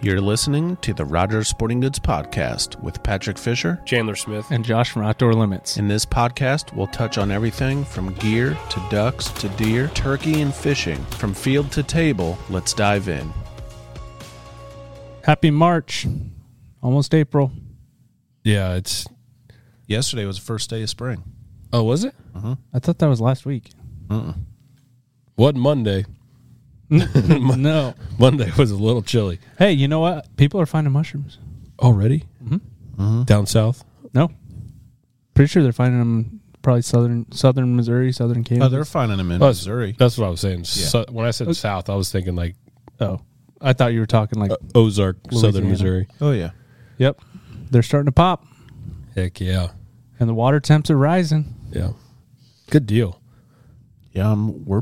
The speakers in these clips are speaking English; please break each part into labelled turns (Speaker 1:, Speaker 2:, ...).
Speaker 1: You're listening to the Rogers Sporting Goods Podcast with Patrick Fisher,
Speaker 2: Chandler Smith,
Speaker 3: and Josh from Outdoor Limits.
Speaker 1: In this podcast, we'll touch on everything from gear to ducks to deer, turkey and fishing. From field to table, let's dive in.
Speaker 3: Happy March. Almost April.
Speaker 2: Yeah, it's...
Speaker 1: Yesterday was the first day of spring.
Speaker 2: Oh, was it?
Speaker 3: I thought that was last week.
Speaker 2: Wasn't Monday.
Speaker 3: No.
Speaker 2: Monday was a little chilly.
Speaker 3: Hey, you know what? People are finding mushrooms.
Speaker 2: Already? Down south?
Speaker 3: No. Pretty sure they're finding them probably southern Missouri, southern Kansas.
Speaker 1: Oh, they're finding them in Missouri.
Speaker 2: That's what I was saying.
Speaker 1: Yeah.
Speaker 2: So, when I said south, I was thinking like
Speaker 3: Oh. I thought you were talking like...
Speaker 2: Ozark, southern
Speaker 3: Louisiana.
Speaker 2: Missouri.
Speaker 1: Oh, yeah.
Speaker 3: Yep. They're starting to pop.
Speaker 2: Heck yeah.
Speaker 3: And the water temps are rising.
Speaker 2: Yeah. Good deal.
Speaker 1: Yeah, we're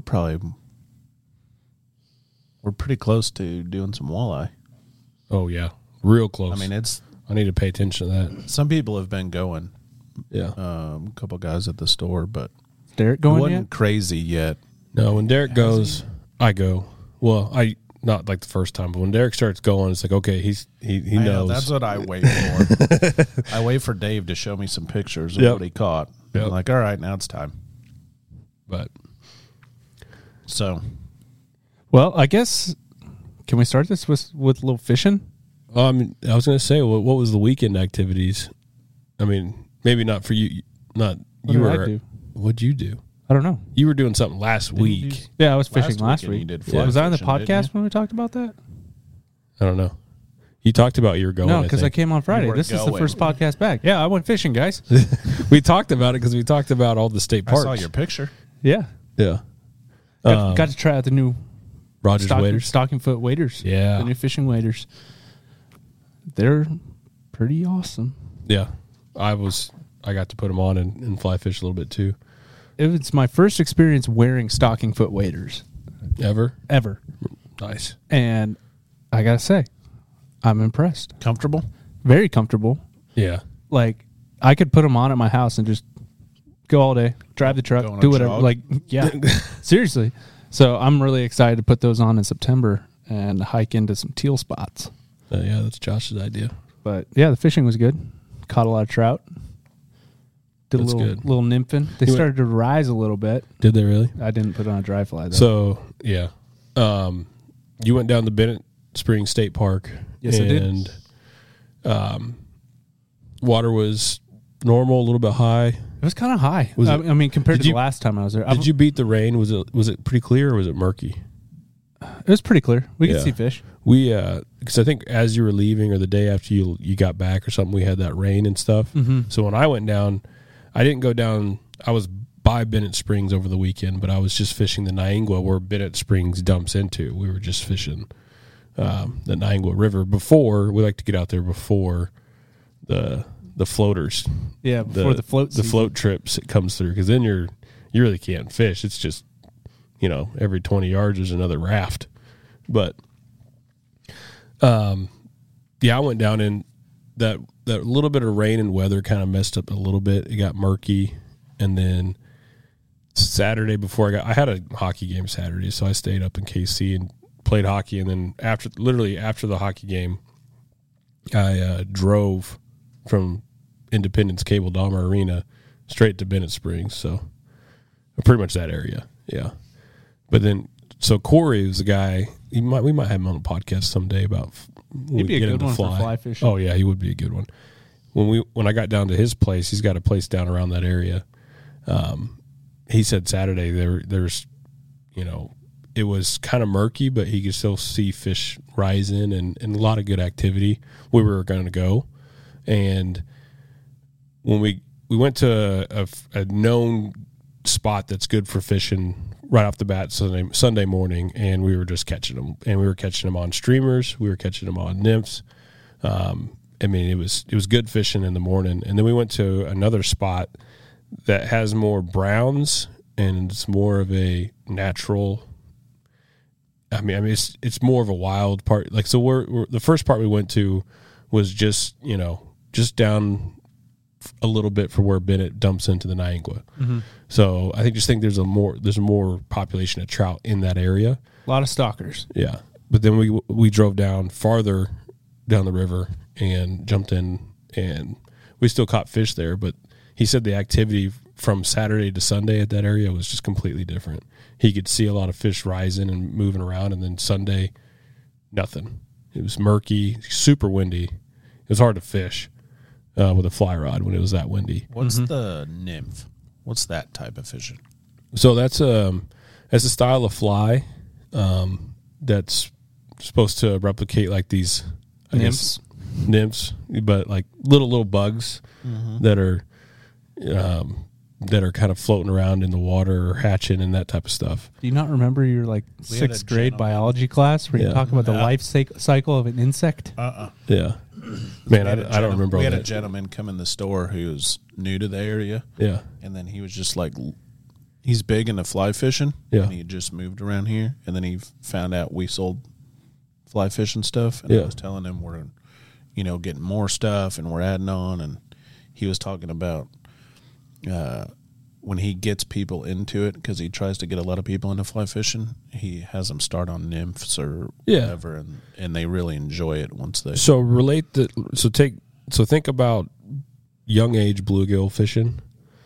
Speaker 1: pretty close to doing some walleye.
Speaker 2: Oh, yeah. Real close.
Speaker 1: I mean,
Speaker 2: I need to pay attention to that.
Speaker 1: some people have been going.
Speaker 2: Yeah.
Speaker 1: A couple guys at the store, but
Speaker 3: Is Derek
Speaker 1: it
Speaker 3: going
Speaker 1: wasn't
Speaker 3: yet?
Speaker 1: crazy yet.
Speaker 2: No, when Derek goes, I go. Well, not like the first time, but when Derek starts going, it's like, okay, he
Speaker 1: I know,
Speaker 2: knows.
Speaker 1: that's what I wait for. I wait for Dave to show me some pictures of
Speaker 2: Yep.
Speaker 1: what he caught.
Speaker 2: Yep.
Speaker 1: I'm like, all right, now it's time.
Speaker 2: But
Speaker 1: So,
Speaker 3: Well, I guess... Can we start this with a little fishing?
Speaker 2: I was going to say, what was the weekend activities? I mean, maybe not for you. Not
Speaker 3: What
Speaker 2: you
Speaker 3: did I
Speaker 2: were.
Speaker 3: do?
Speaker 2: What'd you do?
Speaker 3: I don't know.
Speaker 2: You were doing something last week.
Speaker 3: Yeah, I was fishing last
Speaker 1: weekend you
Speaker 3: week.
Speaker 1: did fly
Speaker 3: Was I on the
Speaker 1: fishing, didn't
Speaker 3: podcast
Speaker 1: you?
Speaker 3: when we talked about that?
Speaker 2: I don't know. You talked about you were going.
Speaker 3: No, because I came on Friday.
Speaker 1: weren't
Speaker 3: This is the
Speaker 1: going.
Speaker 3: first podcast back. Yeah, I went fishing, guys.
Speaker 2: We talked about it because we talked about all the state
Speaker 1: I
Speaker 2: parks.
Speaker 1: saw your picture.
Speaker 3: Yeah.
Speaker 2: Yeah.
Speaker 3: Got to try out the new
Speaker 2: Rogers waders.
Speaker 3: stocking foot waders.
Speaker 2: Yeah.
Speaker 3: The new fishing waders. They're pretty awesome.
Speaker 2: Yeah. I got to put them on and fly fish a little bit too.
Speaker 3: It was my first experience wearing stocking foot waders
Speaker 2: Ever?
Speaker 3: ever.
Speaker 2: Nice.
Speaker 3: And I got to say, I'm impressed.
Speaker 1: Comfortable?
Speaker 3: Very comfortable.
Speaker 2: Yeah.
Speaker 3: Like, I could put them on at my house and just go all day, drive the truck,
Speaker 1: Go on a
Speaker 3: do whatever.
Speaker 1: jog?
Speaker 3: Like, yeah, seriously. So I'm really excited to put those on in September and hike into some teal spots.
Speaker 2: Yeah, that's Josh's idea.
Speaker 3: But yeah, the fishing was good. Caught a lot of trout. Did
Speaker 2: That's
Speaker 3: a
Speaker 2: good.
Speaker 3: little nymphing. They started to rise a little bit.
Speaker 2: Did they really?
Speaker 3: I didn't put on a dry fly though.
Speaker 2: So, yeah. You went down to Bennett Springs State Park.
Speaker 3: Yes, I did.
Speaker 2: And water was normal, a little bit high.
Speaker 3: It was kind of high.
Speaker 2: Was
Speaker 3: I
Speaker 2: it-
Speaker 3: mean, compared
Speaker 2: did
Speaker 3: to
Speaker 2: you-
Speaker 3: the last time I was there.
Speaker 2: Did you beat the rain? Was it pretty clear or was it murky?
Speaker 3: It was pretty clear. We could
Speaker 2: Yeah.
Speaker 3: see fish.
Speaker 2: We because I think as you were leaving or the day after you got back or something, we had that rain and stuff.
Speaker 3: Mm-hmm.
Speaker 2: So when I went down, I didn't go down. I was by Bennett Springs over the weekend, but I was just fishing the Niangua where Bennett Springs dumps into. We were just fishing the Niangua River before. We like to get out there before the floaters.
Speaker 3: Yeah, before the float season.
Speaker 2: float trips it comes through, because then you really can't fish. It's just every 20 yards there's another raft. But I went down in that little bit of rain and weather kind of messed up a little bit. It got murky, and then Saturday before I had a hockey game Saturday, so I stayed up in KC and played hockey, and then after the hockey game I drove from Independence Cable Dahmer Arena straight to Bennett Springs, so pretty much that area. Yeah. But then, so Corey was the guy. We might have him on a podcast someday about when
Speaker 3: He'd
Speaker 2: we
Speaker 3: be a
Speaker 2: get
Speaker 3: good
Speaker 2: him to
Speaker 3: one for fly fishing.
Speaker 2: Oh yeah, he would be a good one. When I got down to his place, he's got a place down around that area. He said Saturday there's it was kind of murky, but he could still see fish rising and a lot of good activity. We were going to go, and when we went to a known spot that's good for fishing right off the bat Sunday morning, and we were just catching them, and we were catching them on streamers, we were catching them on nymphs. I mean, it was good fishing in the morning, and then we went to another spot that has more browns, and it's more of a natural. I mean, it's more of a wild part. Like, so we're the first part we went to was just down a little bit for where Bennett dumps into the Niangua.
Speaker 3: Mm-hmm.
Speaker 2: So I think there's a more population of trout in that area.
Speaker 3: A lot of stalkers.
Speaker 2: Yeah, but then we drove down farther down the river and jumped in, and we still caught fish there. But he said the activity from Saturday to Sunday at that area was just completely different. He could see a lot of fish rising and moving around, and then Sunday, nothing. It was murky, super windy. It was hard to fish with a fly rod when it was that windy.
Speaker 1: What's the nymph? What's that type of fishing?
Speaker 2: So that's a style of fly that's supposed to replicate like these nymphs, but like little bugs that are kind of floating around in the water or hatching and that type of stuff.
Speaker 3: Do you not remember your like sixth grade biology class where you talk about the life cycle of an insect?
Speaker 2: Yeah, man, I don't remember.
Speaker 1: We had a gentleman come in the store who was new to the area.
Speaker 2: Yeah,
Speaker 1: and then he was just like, he's big into fly fishing.
Speaker 2: Yeah,
Speaker 1: and he just moved around here, and then he found out we sold fly fishing stuff, and I was telling him we're, getting more stuff and we're adding on, and he was talking about when he gets people into it, because he tries to get a lot of people into fly fishing, he has them start on nymphs or whatever, and they really enjoy it once they.
Speaker 2: So think about young age bluegill fishing.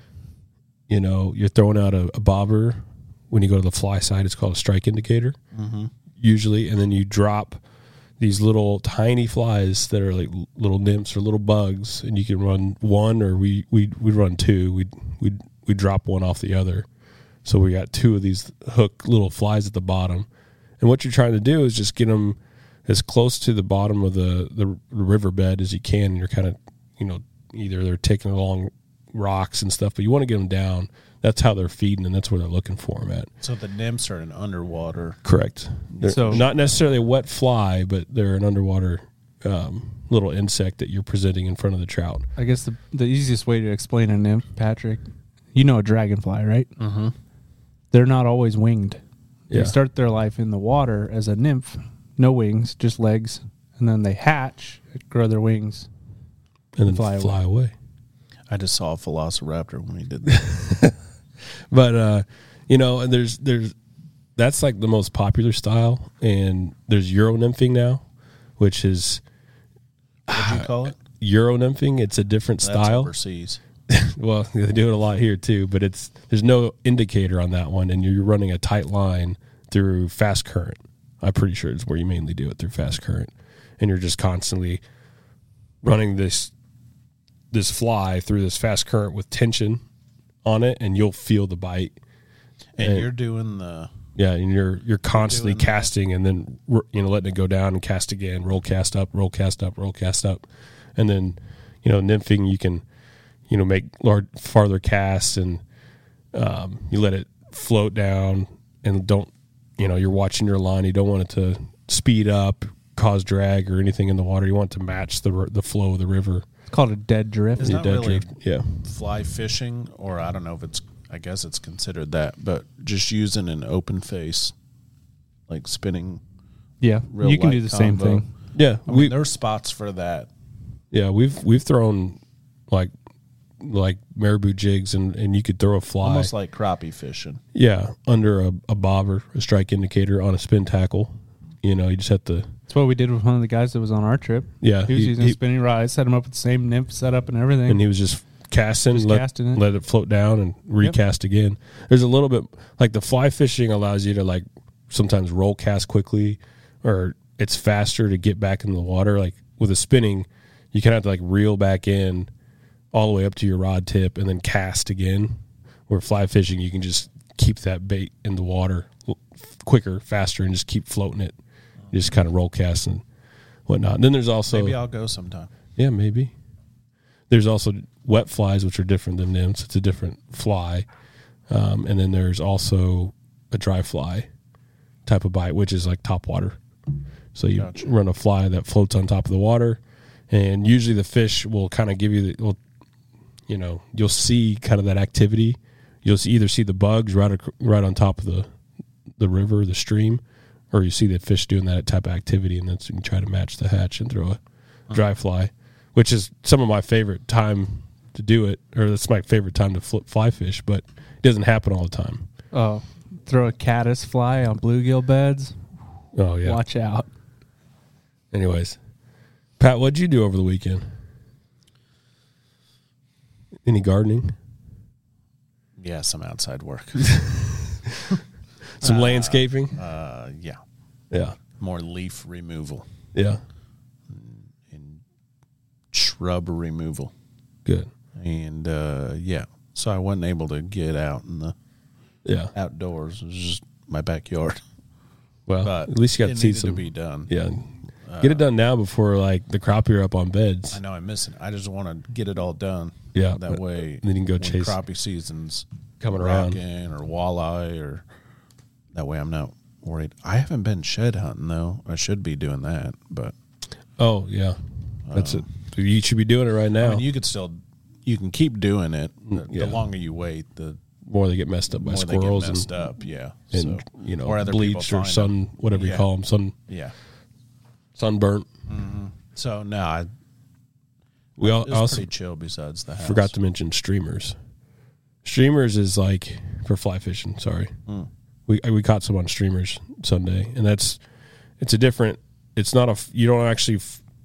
Speaker 2: You're throwing out a bobber. When you go to the fly side, it's called a strike indicator, usually, and then you drop these little tiny flies that are like little nymphs or little bugs, and you can run one, or we run two. We drop one off the other, so we got two of these hook little flies at the bottom. And what you're trying to do is just get them as close to the bottom of the riverbed as you can. And you're kind of either they're taking along rocks and stuff, but you want to get them down. That's how they're feeding, and that's where they're looking for them at.
Speaker 1: So the nymphs are an underwater.
Speaker 2: Correct. So not necessarily a wet fly, but they're an underwater little insect that you're presenting in front of the trout.
Speaker 3: I guess the easiest way to explain a nymph, Patrick, a dragonfly, right? Mm-hmm. They're not always winged. They start their life in the water as a nymph, no wings, just legs, and then they hatch, grow their wings,
Speaker 2: and then fly away.
Speaker 1: I just saw a velociraptor when he did that.
Speaker 2: But and there's that's like the most popular style, and there's Euro nymphing now, which is
Speaker 1: what do you call it?
Speaker 2: Euro nymphing. It's a different style.
Speaker 1: Overseas.
Speaker 2: Well, they do it a lot here too, but there's no indicator on that one, and you're running a tight line through fast current. I'm pretty sure it's where you mainly do it, through fast current, and you're just constantly running this fly through this fast current with tension on it, and you'll feel the bite.
Speaker 1: And you're doing
Speaker 2: and you're constantly casting, and then letting it go down and cast again, roll cast up, roll cast up, roll cast up, and then nymphing, you can make farther casts, and you let it float down, and don't you're watching your line. You don't want it to speed up, cause drag or anything in the water. You want it to match the flow of the river.
Speaker 3: It's called a dead drift.
Speaker 1: It's not really fly fishing, or I don't know if I guess it's considered that, but just using an open face, like spinning.
Speaker 3: Yeah, you can do the same thing.
Speaker 2: Yeah,
Speaker 1: there's spots for that.
Speaker 2: Yeah, we've thrown like marabou jigs, and you could throw a fly.
Speaker 1: Almost like crappie fishing.
Speaker 2: Yeah, under a bobber, a strike indicator on a spin tackle. You just have to.
Speaker 3: That's what we did with one of the guys that was on our trip.
Speaker 2: Yeah.
Speaker 3: He was using a spinning rod. I set him up with the same nymph setup and everything.
Speaker 2: And he was just casting, let it float down and recast again. There's a little bit, like the fly fishing allows you to like sometimes roll cast quickly, or it's faster to get back in the water. Like with a spinning, you kind of have to like reel back in all the way up to your rod tip and then cast again. Where fly fishing, you can just keep that bait in the water quicker, faster, and just keep floating it. You just kind of roll cast and whatnot. And then there's also...
Speaker 1: Maybe I'll go sometime.
Speaker 2: Yeah, maybe. There's also wet flies, which are different than nymphs. It's a different fly. And then there's also a dry fly type of bite, which is like top water. So you run a fly that floats on top of the water, and usually the fish will kind of give you you'll see kind of that activity. You'll either see the bugs right on top of the river, the stream, or you see the fish doing that type of activity, and then you can try to match the hatch and throw a dry fly, which is some of my favorite time to do it, or that's my favorite time to fly fish, but it doesn't happen all the time.
Speaker 3: Oh, throw a caddis fly on bluegill beds.
Speaker 2: Oh, yeah.
Speaker 3: Watch out.
Speaker 2: Anyways, Pat, what'd you do over the weekend? Any gardening?
Speaker 1: Yeah, some outside work.
Speaker 2: Some landscaping?
Speaker 1: Yeah.
Speaker 2: Yeah.
Speaker 1: More leaf removal.
Speaker 2: Yeah.
Speaker 1: And shrub removal.
Speaker 2: Good.
Speaker 1: And, yeah. So I wasn't able to get out in the outdoors. It was just my backyard.
Speaker 2: Well,
Speaker 1: but
Speaker 2: at least you got to see some.
Speaker 1: To be done.
Speaker 2: Yeah. Get it done now before like the crappie are up on beds.
Speaker 1: I know I'm missing. I just want to get it all done.
Speaker 2: Yeah.
Speaker 1: That way,
Speaker 2: then you can go chase
Speaker 1: crappie seasons
Speaker 2: coming around,
Speaker 1: or walleye, or that way I'm not worried. I haven't been shed hunting though. I should be doing that, but
Speaker 2: oh yeah, that's it. You should be doing it right now.
Speaker 1: I mean, you can keep doing it. The longer you wait, the
Speaker 2: more they get messed up by squirrels
Speaker 1: and
Speaker 2: bleached or sun, whatever you call them, sunburnt.
Speaker 1: Mm-hmm. So no,
Speaker 2: we also
Speaker 1: pretty chill. Besides the house,
Speaker 2: forgot to mention streamers. Streamers is like for fly fishing. Sorry, we caught some on streamers Sunday, and it's a different. It's not a you don't actually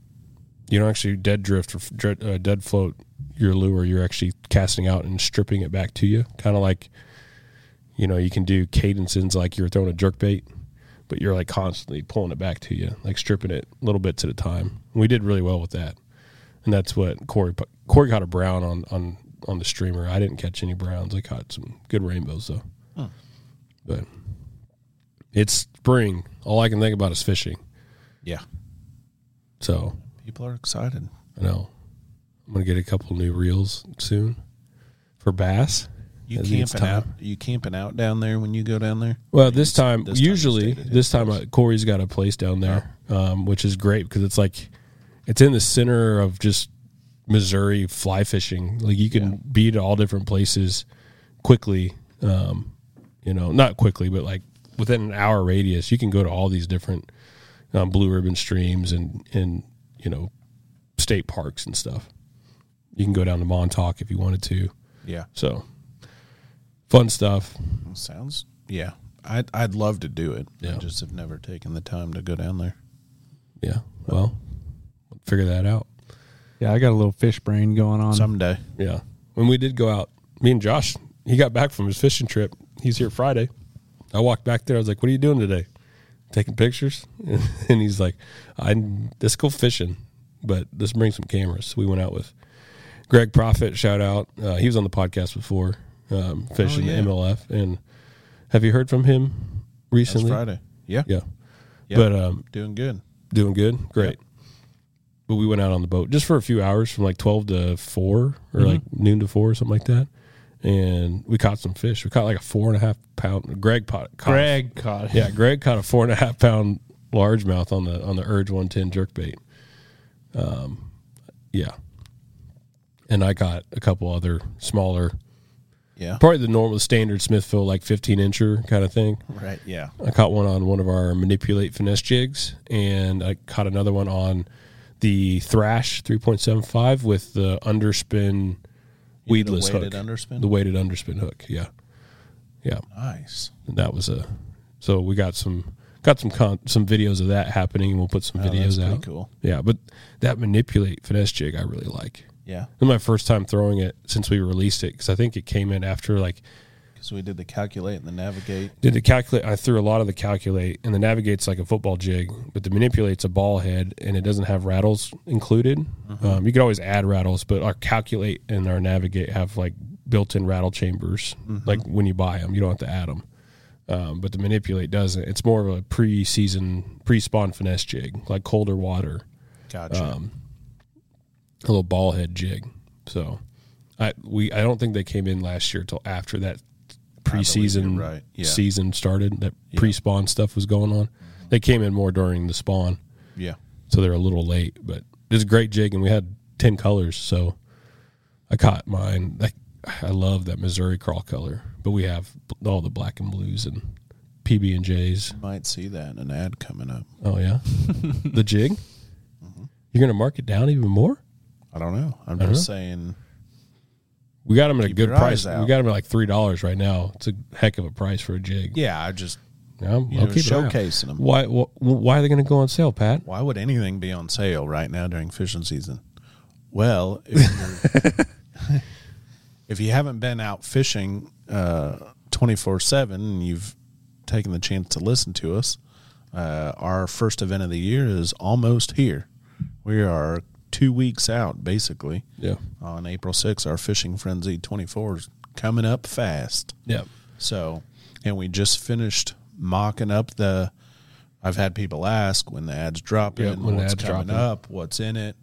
Speaker 2: dead drift or dead float your lure. You're actually casting out and stripping it back to you, kind of like you can do cadences like you're throwing a jerkbait. But you're like constantly pulling it back to you, like stripping it little bits at a time. We did really well with that, and that's what Corey caught a brown on the streamer. I didn't catch any browns. I caught some good rainbows though. But it's spring. All I can think about is fishing.
Speaker 1: Yeah.
Speaker 2: So
Speaker 1: people are excited.
Speaker 2: I know. I'm gonna get a couple new reels soon for bass.
Speaker 1: You camping out down there when you go down there?
Speaker 2: Well, this time Corey's got a place down there, which is great because it's in the center of just Missouri fly fishing. Like you can be to all different places quickly. Not quickly, but like within an hour radius, you can go to all these different blue ribbon streams and state parks and stuff. You can go down to Montauk if you wanted to.
Speaker 1: Yeah.
Speaker 2: So. Fun stuff.
Speaker 1: Sounds, yeah. I'd love to do it.
Speaker 2: Yeah.
Speaker 1: I just have never taken the time to go down there.
Speaker 2: Yeah. Well, figure that out.
Speaker 3: Yeah, I got a little fish brain going on.
Speaker 1: Someday.
Speaker 2: Yeah. When we did go out, me and Josh, he got back from his fishing trip. He's here Friday. I walked back there. I was like, what are you doing today? Taking pictures? And he's like, let's go fishing, but let's bring some cameras. So we went out with Greg Profit, shout out. He was on the podcast before. Fishing the MLF, and have you heard from him recently?
Speaker 1: Last Friday, yeah.
Speaker 2: But
Speaker 1: doing good,
Speaker 2: great. Yep. But we went out on the boat just for a few hours, from like 12 to 4 or like noon to 4 or something like that, and we caught some fish. We caught like a 4.5 pound. Greg caught it. Greg caught a 4.5 pound largemouth on the Urge 110 jerkbait. And I got a couple other smaller.
Speaker 1: Yeah.
Speaker 2: Probably the normal standard Smithville, like 15-incher kind of thing.
Speaker 1: Right, yeah.
Speaker 2: I caught one on one of our Manipulate finesse jigs, and I caught another one on the Thrash 3.75 with the underspin weedless hook.
Speaker 1: Underspin?
Speaker 2: The weighted underspin hook, yeah. Yeah.
Speaker 1: Nice.
Speaker 2: And that was so we got some videos of that happening, and we'll put some videos
Speaker 1: that's
Speaker 2: out.
Speaker 1: Pretty cool.
Speaker 2: Yeah, but that Manipulate finesse jig I really like.
Speaker 1: Yeah.
Speaker 2: It was my first time throwing it since we released it, because I think it came in after
Speaker 1: because we did the Calculate and the Navigate.
Speaker 2: I threw a lot of the Calculate, and the Navigate's like a football jig, but the Manipulate's a ball head, and it doesn't have rattles included. You could always add rattles, but our Calculate and our Navigate have like built-in rattle chambers. Like when you buy them, you don't have to add them. But the Manipulate doesn't. It's more of a pre-spawn finesse jig, like colder water.
Speaker 1: Gotcha.
Speaker 2: A little ball head jig. So I don't think they came in last year till after that preseason season started. That pre-spawn stuff was going on. They came in more during the spawn.
Speaker 1: Yeah.
Speaker 2: So they're a little late, but it's a great jig, and we had 10 colors. So I caught mine. I love that Missouri crawl color, but we have all the black and blues and PB&Js.
Speaker 1: Might see that in an ad coming up.
Speaker 2: Oh yeah, the jig. You're gonna mark it down even more?
Speaker 1: I don't know. I'm just saying.
Speaker 2: We got them at a good price. We got them at like $3 right now. It's a heck of a price for a jig.
Speaker 1: Yeah, I just
Speaker 2: I'll keep
Speaker 1: showcasing them.
Speaker 2: Why are they going to go on sale, Pat?
Speaker 1: Why would anything be on sale right now during fishing season? Well, if you haven't been out fishing 24/7 and you've taken the chance to listen to us, our first event of the year is almost here. We are 2 weeks out, basically.
Speaker 2: Yeah.
Speaker 1: On April 6th, our Fishing Frenzy 24 is coming up fast.
Speaker 2: Yeah.
Speaker 1: So, and we just finished mocking up I've had people ask when the ads drop in, what's coming up, what's in it.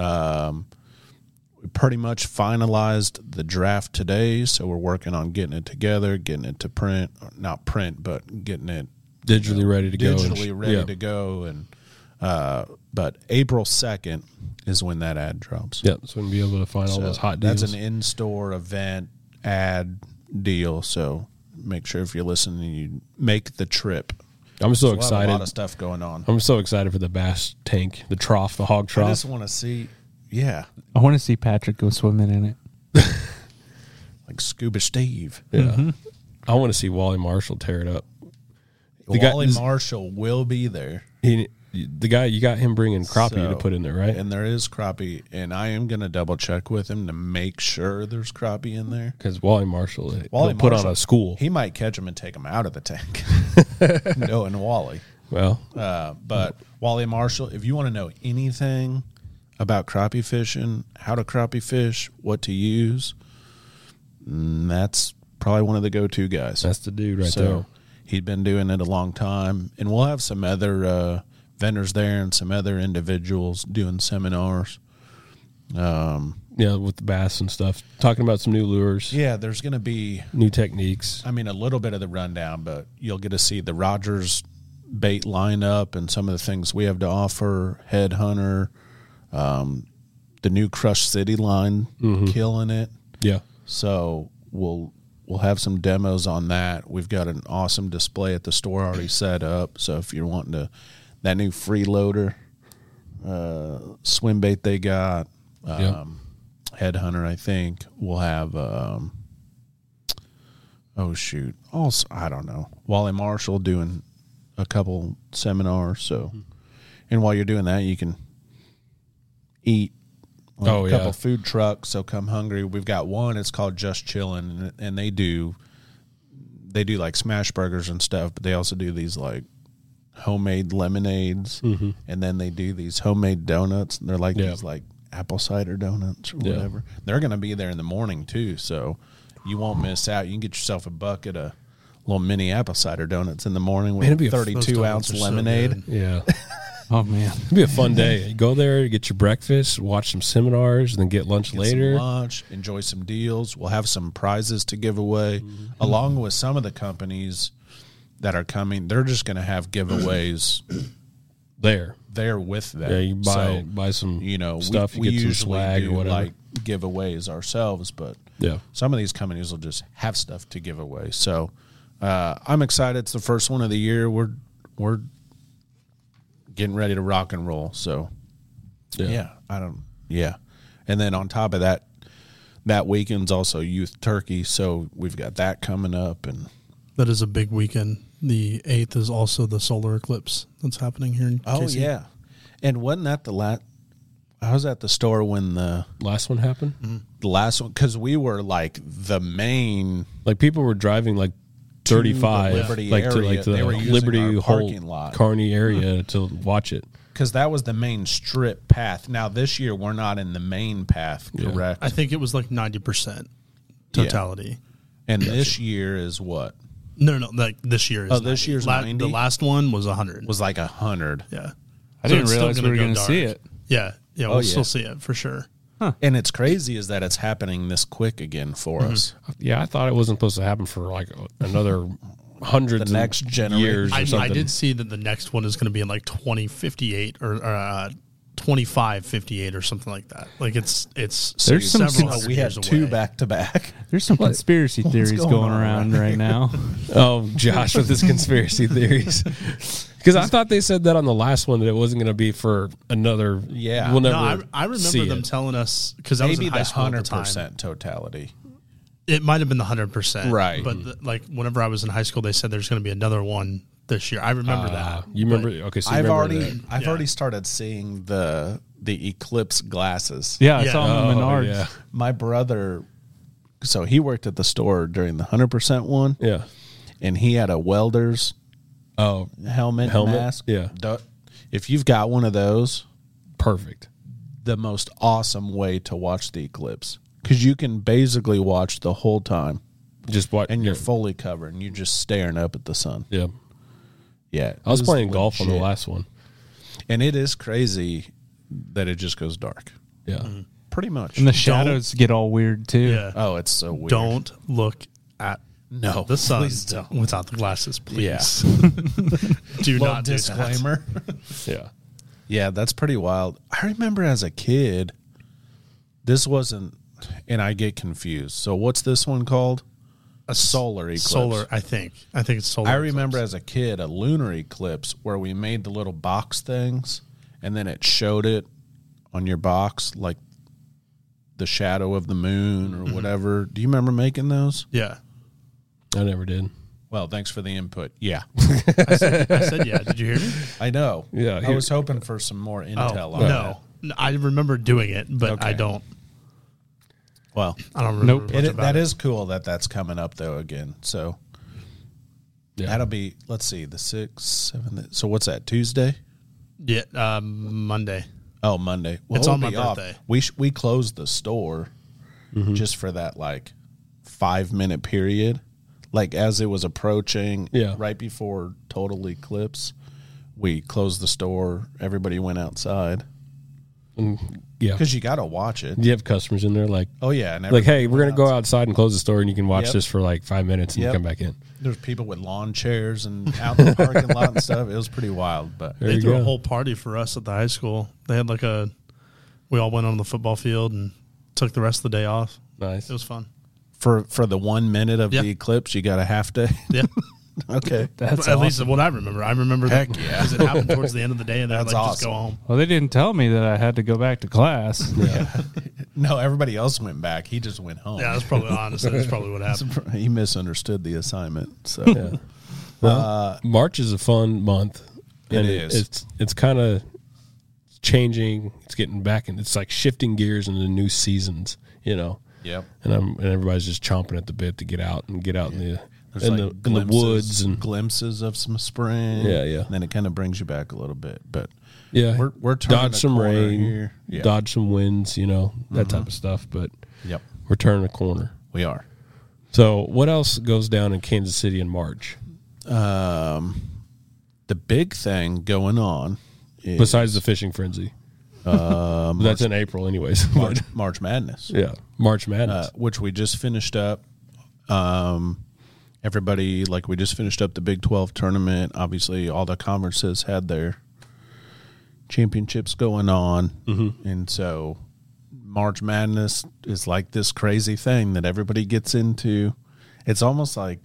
Speaker 1: We pretty much finalized the draft today, so we're working on getting it together, getting it to print, not print, but getting it
Speaker 2: digitally ready to
Speaker 1: go. And but April 2nd is when that ad drops.
Speaker 2: Yeah, so we'll be able to find all those hot deals.
Speaker 1: That's an in-store event ad deal, so make sure if you're listening, you make the trip.
Speaker 2: I'm so excited.
Speaker 1: A lot of stuff going on.
Speaker 2: I'm so excited for the bass tank, the trough, the hog trough.
Speaker 1: I just want to see, I
Speaker 3: want to see Patrick go swimming in it.
Speaker 1: Like Scuba Steve.
Speaker 2: Yeah. Mm-hmm. I want to see Wally Marshall tear it up.
Speaker 1: Wally Marshall will be there.
Speaker 2: The guy, you got him bringing crappie to put in there, right?
Speaker 1: And there is crappie, and I am going to double check with him to make sure there's crappie in there.
Speaker 2: Because Wally Marshall, he'll put on a school.
Speaker 1: He might catch him and take him out of the tank. Knowing Wally.
Speaker 2: Well.
Speaker 1: But Wally Marshall, if you want to know anything about crappie fishing, how to crappie fish, what to use, that's probably one of the go-to guys.
Speaker 2: That's the dude right there.
Speaker 1: He'd been doing it a long time. And we'll have some other vendors there and some other individuals doing seminars.
Speaker 2: With the bass and stuff. Talking about some new lures.
Speaker 1: Yeah, there's going to be
Speaker 2: new techniques.
Speaker 1: I mean, a little bit of the rundown, but you'll get to see the Rogers bait lineup and some of the things we have to offer. Headhunter, the new Crush City line, killing it.
Speaker 2: Yeah.
Speaker 1: So we'll have some demos on that. We've got an awesome display at the store already set up. So if you're wanting that new freeloader swim bait they got, Headhunter, I think we'll have. I don't know. Wally Marshall doing a couple seminars. So, and while you're doing that, you can eat. A couple food trucks. So come hungry. We've got one. It's called Just Chillin', and they do like smash burgers and stuff, but they also do these like homemade lemonades, and then they do these homemade donuts. And they're like these like apple cider donuts or whatever. They're going to be there in the morning too, so you won't miss out. You can get yourself a bucket of little mini apple cider donuts in the morning with 32-ounce lemonade.
Speaker 2: So
Speaker 3: oh man,
Speaker 2: it'd be a fun day. You go there, get your breakfast, watch some seminars, and then get lunch later.
Speaker 1: Some lunch, enjoy some deals. We'll have some prizes to give away, along with some of the companies that are coming. They're just going to have giveaways there with them.
Speaker 2: Yeah, you buy some stuff.
Speaker 1: We
Speaker 2: get some
Speaker 1: usually
Speaker 2: swag
Speaker 1: do
Speaker 2: or whatever.
Speaker 1: like giveaways ourselves, but some of these companies will just have stuff to give away. So I'm excited. It's the first one of the year. We're getting ready to rock and roll. So and then on top of that weekend's also Youth Turkey, so we've got that coming up, and
Speaker 4: that is a big weekend. The 8th is also the solar eclipse that's happening here in KC.
Speaker 1: And wasn't that the last? I was at the store when the
Speaker 2: last one happened.
Speaker 1: The last one, because we were like the main,
Speaker 2: like people were driving like 35,
Speaker 1: Liberty
Speaker 2: like
Speaker 1: area.
Speaker 2: to like the Liberty
Speaker 1: parking lot,
Speaker 2: Kearney area to watch it.
Speaker 1: Because that was the main strip path. Now this year we're not in the main path, correct?
Speaker 4: I think it was like 90% totality.
Speaker 1: And this year is what?
Speaker 4: No, like this year is 90.
Speaker 1: This year's 90?
Speaker 4: The last one was 100.
Speaker 1: Was like 100.
Speaker 4: Yeah.
Speaker 3: I didn't realize we were going to see it.
Speaker 4: Yeah, we'll still see it for sure.
Speaker 1: Huh. And it's crazy is that it's happening this quick again for us.
Speaker 2: Yeah, I thought it wasn't supposed to happen for like another hundreds
Speaker 1: the next
Speaker 2: of
Speaker 1: generation.
Speaker 2: years or something.
Speaker 4: I did see that the next one is going to be in like 2058 or 2558 or something like that. Like it's
Speaker 3: there's some
Speaker 1: we had two back to back.
Speaker 3: There's some conspiracy theories going around right now.
Speaker 2: Oh, Josh with his conspiracy theories. Because I thought they said that on the last one that it wasn't going to be for another.
Speaker 1: Yeah,
Speaker 2: we'll never.
Speaker 4: I remember them telling us because I was in high school at the time.
Speaker 1: 100% totality.
Speaker 4: It might have been the 100%,
Speaker 1: right?
Speaker 4: But like whenever I was in high school, they said there's going to be another one this year. I remember that.
Speaker 2: You remember? Okay, so you
Speaker 1: I've
Speaker 2: remember that.
Speaker 1: already started seeing the Eclipse glasses.
Speaker 3: Yeah, I saw them in Menards.
Speaker 2: Yeah.
Speaker 1: My brother, so he worked at the store during the 100% one,
Speaker 2: Yeah.
Speaker 1: and he had a welder's helmet mask.
Speaker 2: Yeah.
Speaker 1: If you've got one of those,
Speaker 2: Perfect.
Speaker 1: the most awesome way to watch the eclipse, because you can basically watch the whole time,
Speaker 2: Just what?
Speaker 1: and you're fully covered, and you're just staring up at the sun.
Speaker 2: Yeah.
Speaker 1: Yeah,
Speaker 2: I was
Speaker 1: it
Speaker 2: playing golf on the
Speaker 1: legit.
Speaker 2: last one.
Speaker 1: And it is crazy that it just goes dark.
Speaker 2: Yeah.
Speaker 1: Pretty much.
Speaker 3: And the shadows get all weird too.
Speaker 4: Yeah.
Speaker 1: Oh, it's so weird.
Speaker 4: Don't look at
Speaker 1: No,
Speaker 4: the sun
Speaker 1: please don't.
Speaker 4: without the glasses, please.
Speaker 1: Yeah.
Speaker 4: Do
Speaker 1: Little
Speaker 4: not do that.
Speaker 1: disclaimer.
Speaker 2: Yeah.
Speaker 1: Yeah, that's pretty wild. I remember as a kid, this wasn't, and I get confused. So what's this one called? A solar eclipse.
Speaker 4: Solar, I think it's solar.
Speaker 1: I remember as a kid a lunar eclipse where we made the little box things, and then it showed it on your box like the shadow of the moon or whatever. Do you remember making those?
Speaker 4: Yeah.
Speaker 2: I never did.
Speaker 1: Well, thanks for the input. Yeah,
Speaker 4: I said yeah. Did you hear me?
Speaker 1: I know.
Speaker 2: Yeah,
Speaker 1: I was hoping for some more intel on that.
Speaker 4: No, I remember doing it, but
Speaker 1: Okay.
Speaker 4: I don't.
Speaker 1: Well,
Speaker 4: I don't remember.
Speaker 3: Nope.
Speaker 4: much about
Speaker 1: that
Speaker 4: it.
Speaker 1: is cool that's coming up though again. So
Speaker 2: Yeah.
Speaker 1: that'll be, let's see, the 6th, 7th. So what's that, Tuesday?
Speaker 4: Yeah, Monday.
Speaker 1: Oh, Monday. Well,
Speaker 4: It's
Speaker 1: it'll
Speaker 4: on my
Speaker 1: be off.
Speaker 4: birthday.
Speaker 1: We closed the store just for that like 5-minute period. Like as it was approaching,
Speaker 2: Yeah.
Speaker 1: right before total eclipse, we closed the store. Everybody went outside
Speaker 2: Yeah.
Speaker 1: because you got to watch it.
Speaker 2: Do you have customers in there like,
Speaker 1: Oh yeah, and
Speaker 2: like, hey,
Speaker 1: everybody
Speaker 2: we're going to
Speaker 1: went
Speaker 2: go outside and close the store and you can watch
Speaker 1: Yep.
Speaker 2: this for like 5 minutes and
Speaker 1: Yep.
Speaker 2: come back in.
Speaker 1: There's people with lawn chairs and out in the parking lot and stuff. It was pretty wild, but
Speaker 2: There
Speaker 4: They
Speaker 2: you
Speaker 4: threw
Speaker 2: go.
Speaker 4: a whole party for us at the high school. They had we all went on the football field and took the rest of the day off.
Speaker 2: Nice.
Speaker 4: It was fun.
Speaker 1: for the 1 minute of
Speaker 4: Yeah.
Speaker 1: the eclipse, you got a half day.
Speaker 4: Yeah.
Speaker 1: Okay.
Speaker 3: That's
Speaker 4: At
Speaker 3: awesome.
Speaker 4: least what I remember. I remember
Speaker 1: Heck
Speaker 4: that
Speaker 1: yeah.
Speaker 4: because it happened towards the end of the day and they're
Speaker 1: That's
Speaker 4: like, just go
Speaker 1: awesome.
Speaker 4: home.
Speaker 3: Well, they didn't tell me that I had to go back to class.
Speaker 1: No, everybody else went back. He just went home.
Speaker 4: Yeah, that's probably honestly that's probably what happened.
Speaker 1: He misunderstood the assignment. So
Speaker 2: Yeah. Well, March is a fun month.
Speaker 1: It
Speaker 2: and
Speaker 1: is.
Speaker 2: It's kind of changing. It's getting back and it's like shifting gears into new seasons, you know.
Speaker 1: Yep.
Speaker 2: And everybody's just chomping at the bit to get out in the
Speaker 1: There's
Speaker 2: in
Speaker 1: like
Speaker 2: the woods and
Speaker 1: glimpses of some spring.
Speaker 2: Yeah, yeah.
Speaker 1: And then it kind of brings you back a little bit. But
Speaker 2: yeah,
Speaker 1: we're turning
Speaker 2: dodge
Speaker 1: a
Speaker 2: some
Speaker 1: corner
Speaker 2: rain,
Speaker 1: here. Yeah.
Speaker 2: dodge some winds, you know, that type of stuff. But
Speaker 1: Yep.
Speaker 2: we're turning a corner.
Speaker 1: We are.
Speaker 2: So, what else goes down in Kansas City in March
Speaker 1: The big thing going on is
Speaker 2: besides the fishing frenzy? That's in April, anyways.
Speaker 1: March Madness.
Speaker 2: Yeah, March Madness.
Speaker 1: Which we just finished up. Everybody, like, we just finished up the Big 12 tournament. Obviously, all the conferences had their championships going on. Mm-hmm. And so March Madness is like this crazy thing that everybody gets into. It's almost like,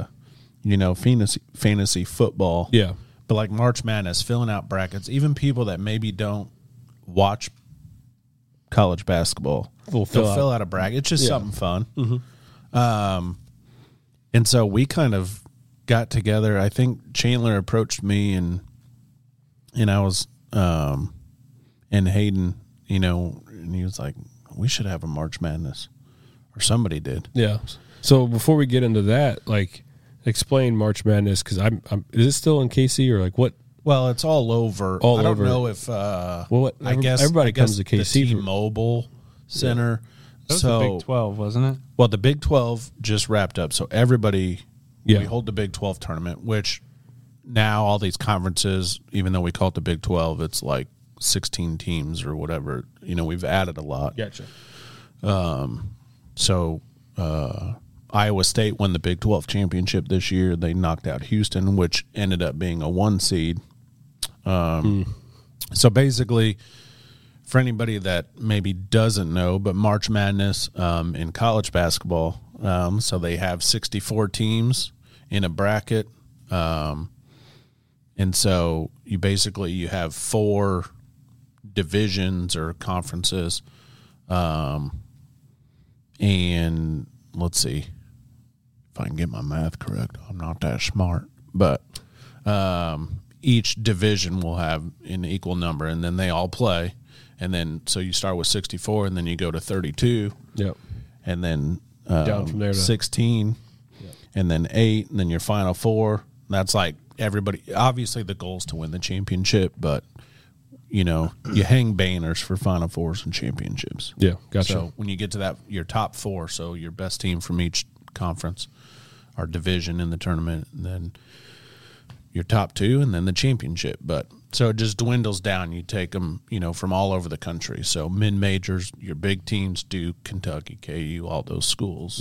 Speaker 1: fantasy football.
Speaker 2: Yeah.
Speaker 1: But like March Madness, filling out brackets, even people that maybe don't watch college basketball,
Speaker 2: They'll
Speaker 1: fill
Speaker 2: fill
Speaker 1: out a bracket. It's just
Speaker 2: Yeah.
Speaker 1: something fun. Mm-hmm. And so we kind of got together. I think Chandler approached me and I was, and Hayden, and he was like, we should have a March Madness, or somebody did.
Speaker 2: Yeah. So before we get into that, like, explain March Madness because I'm. Is it still in KC or like what?
Speaker 1: Well, it's all over.
Speaker 2: All
Speaker 1: I don't
Speaker 2: over.
Speaker 1: know if.
Speaker 2: What?
Speaker 1: I guess
Speaker 2: everybody comes to
Speaker 1: the
Speaker 2: KC for-
Speaker 1: T-Mobile Center.
Speaker 3: That was
Speaker 1: So
Speaker 3: the Big 12, wasn't it?
Speaker 1: well, the Big 12 just wrapped up, so everybody.
Speaker 2: Yeah.
Speaker 1: We hold the Big 12 tournament, which now all these conferences, even though we call it the Big 12, it's like 16 teams or whatever. We've added a lot.
Speaker 2: Gotcha.
Speaker 1: So Iowa State won the Big 12 championship this year. They knocked out Houston, which ended up being a 1 seed. So basically, for anybody that maybe doesn't know, but March Madness in college basketball, so they have 64 teams in a bracket. And so you have 4 divisions or conferences. And let's see if I can get my math correct. I'm not that smart, but each division will have an equal number, and then they all play. And then, so you start with 64, and then you go to 32.
Speaker 2: Yep.
Speaker 1: And then
Speaker 2: down from there to
Speaker 1: 16, and then 8, and then your final 4. That's like everybody. Obviously, the goal is to win the championship, but you hang banners for Final Fours and championships.
Speaker 2: Yeah, gotcha.
Speaker 1: So when you get to that, your top 4, so your best team from each conference or division in the tournament, and then your top 2, and then the championship. But so it just dwindles down. You take them, from all over the country. So mid-majors, your big teams, Duke, Kentucky, KU, all those schools.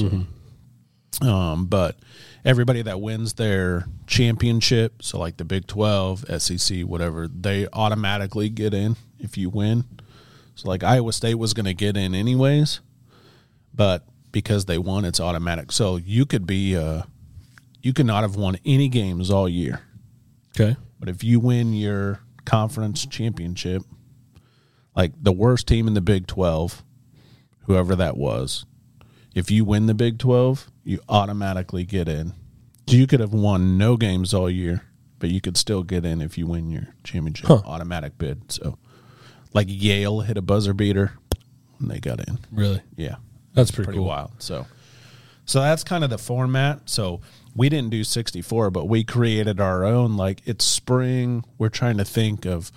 Speaker 1: But everybody that wins their championship, so like the Big 12, SEC, whatever, they automatically get in if you win. So like Iowa State was going to get in anyways, but because they won, it's automatic. So you could you could not have won any games all year.
Speaker 2: Okay.
Speaker 1: But if you win your conference championship, like the worst team in the Big 12, whoever that was, if you win the Big 12, you automatically get in. You could have won no games all year, but you could still get in if you win your championship. Automatic bid. So, like Yale hit a buzzer beater and they got in.
Speaker 2: Really?
Speaker 1: Yeah.
Speaker 2: That's pretty cool.
Speaker 1: Wild. So that's kind of the format. So we didn't do 64, but we created our own. Like, it's spring. We're trying to think of,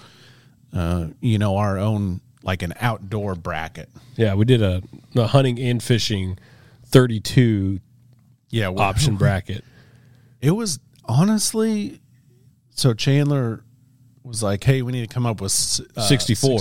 Speaker 1: our own, like an outdoor bracket.
Speaker 2: Yeah, we did a hunting and fishing 32 option bracket.
Speaker 1: It was honestly, so Chandler was like, hey, we need to come up with
Speaker 2: 64.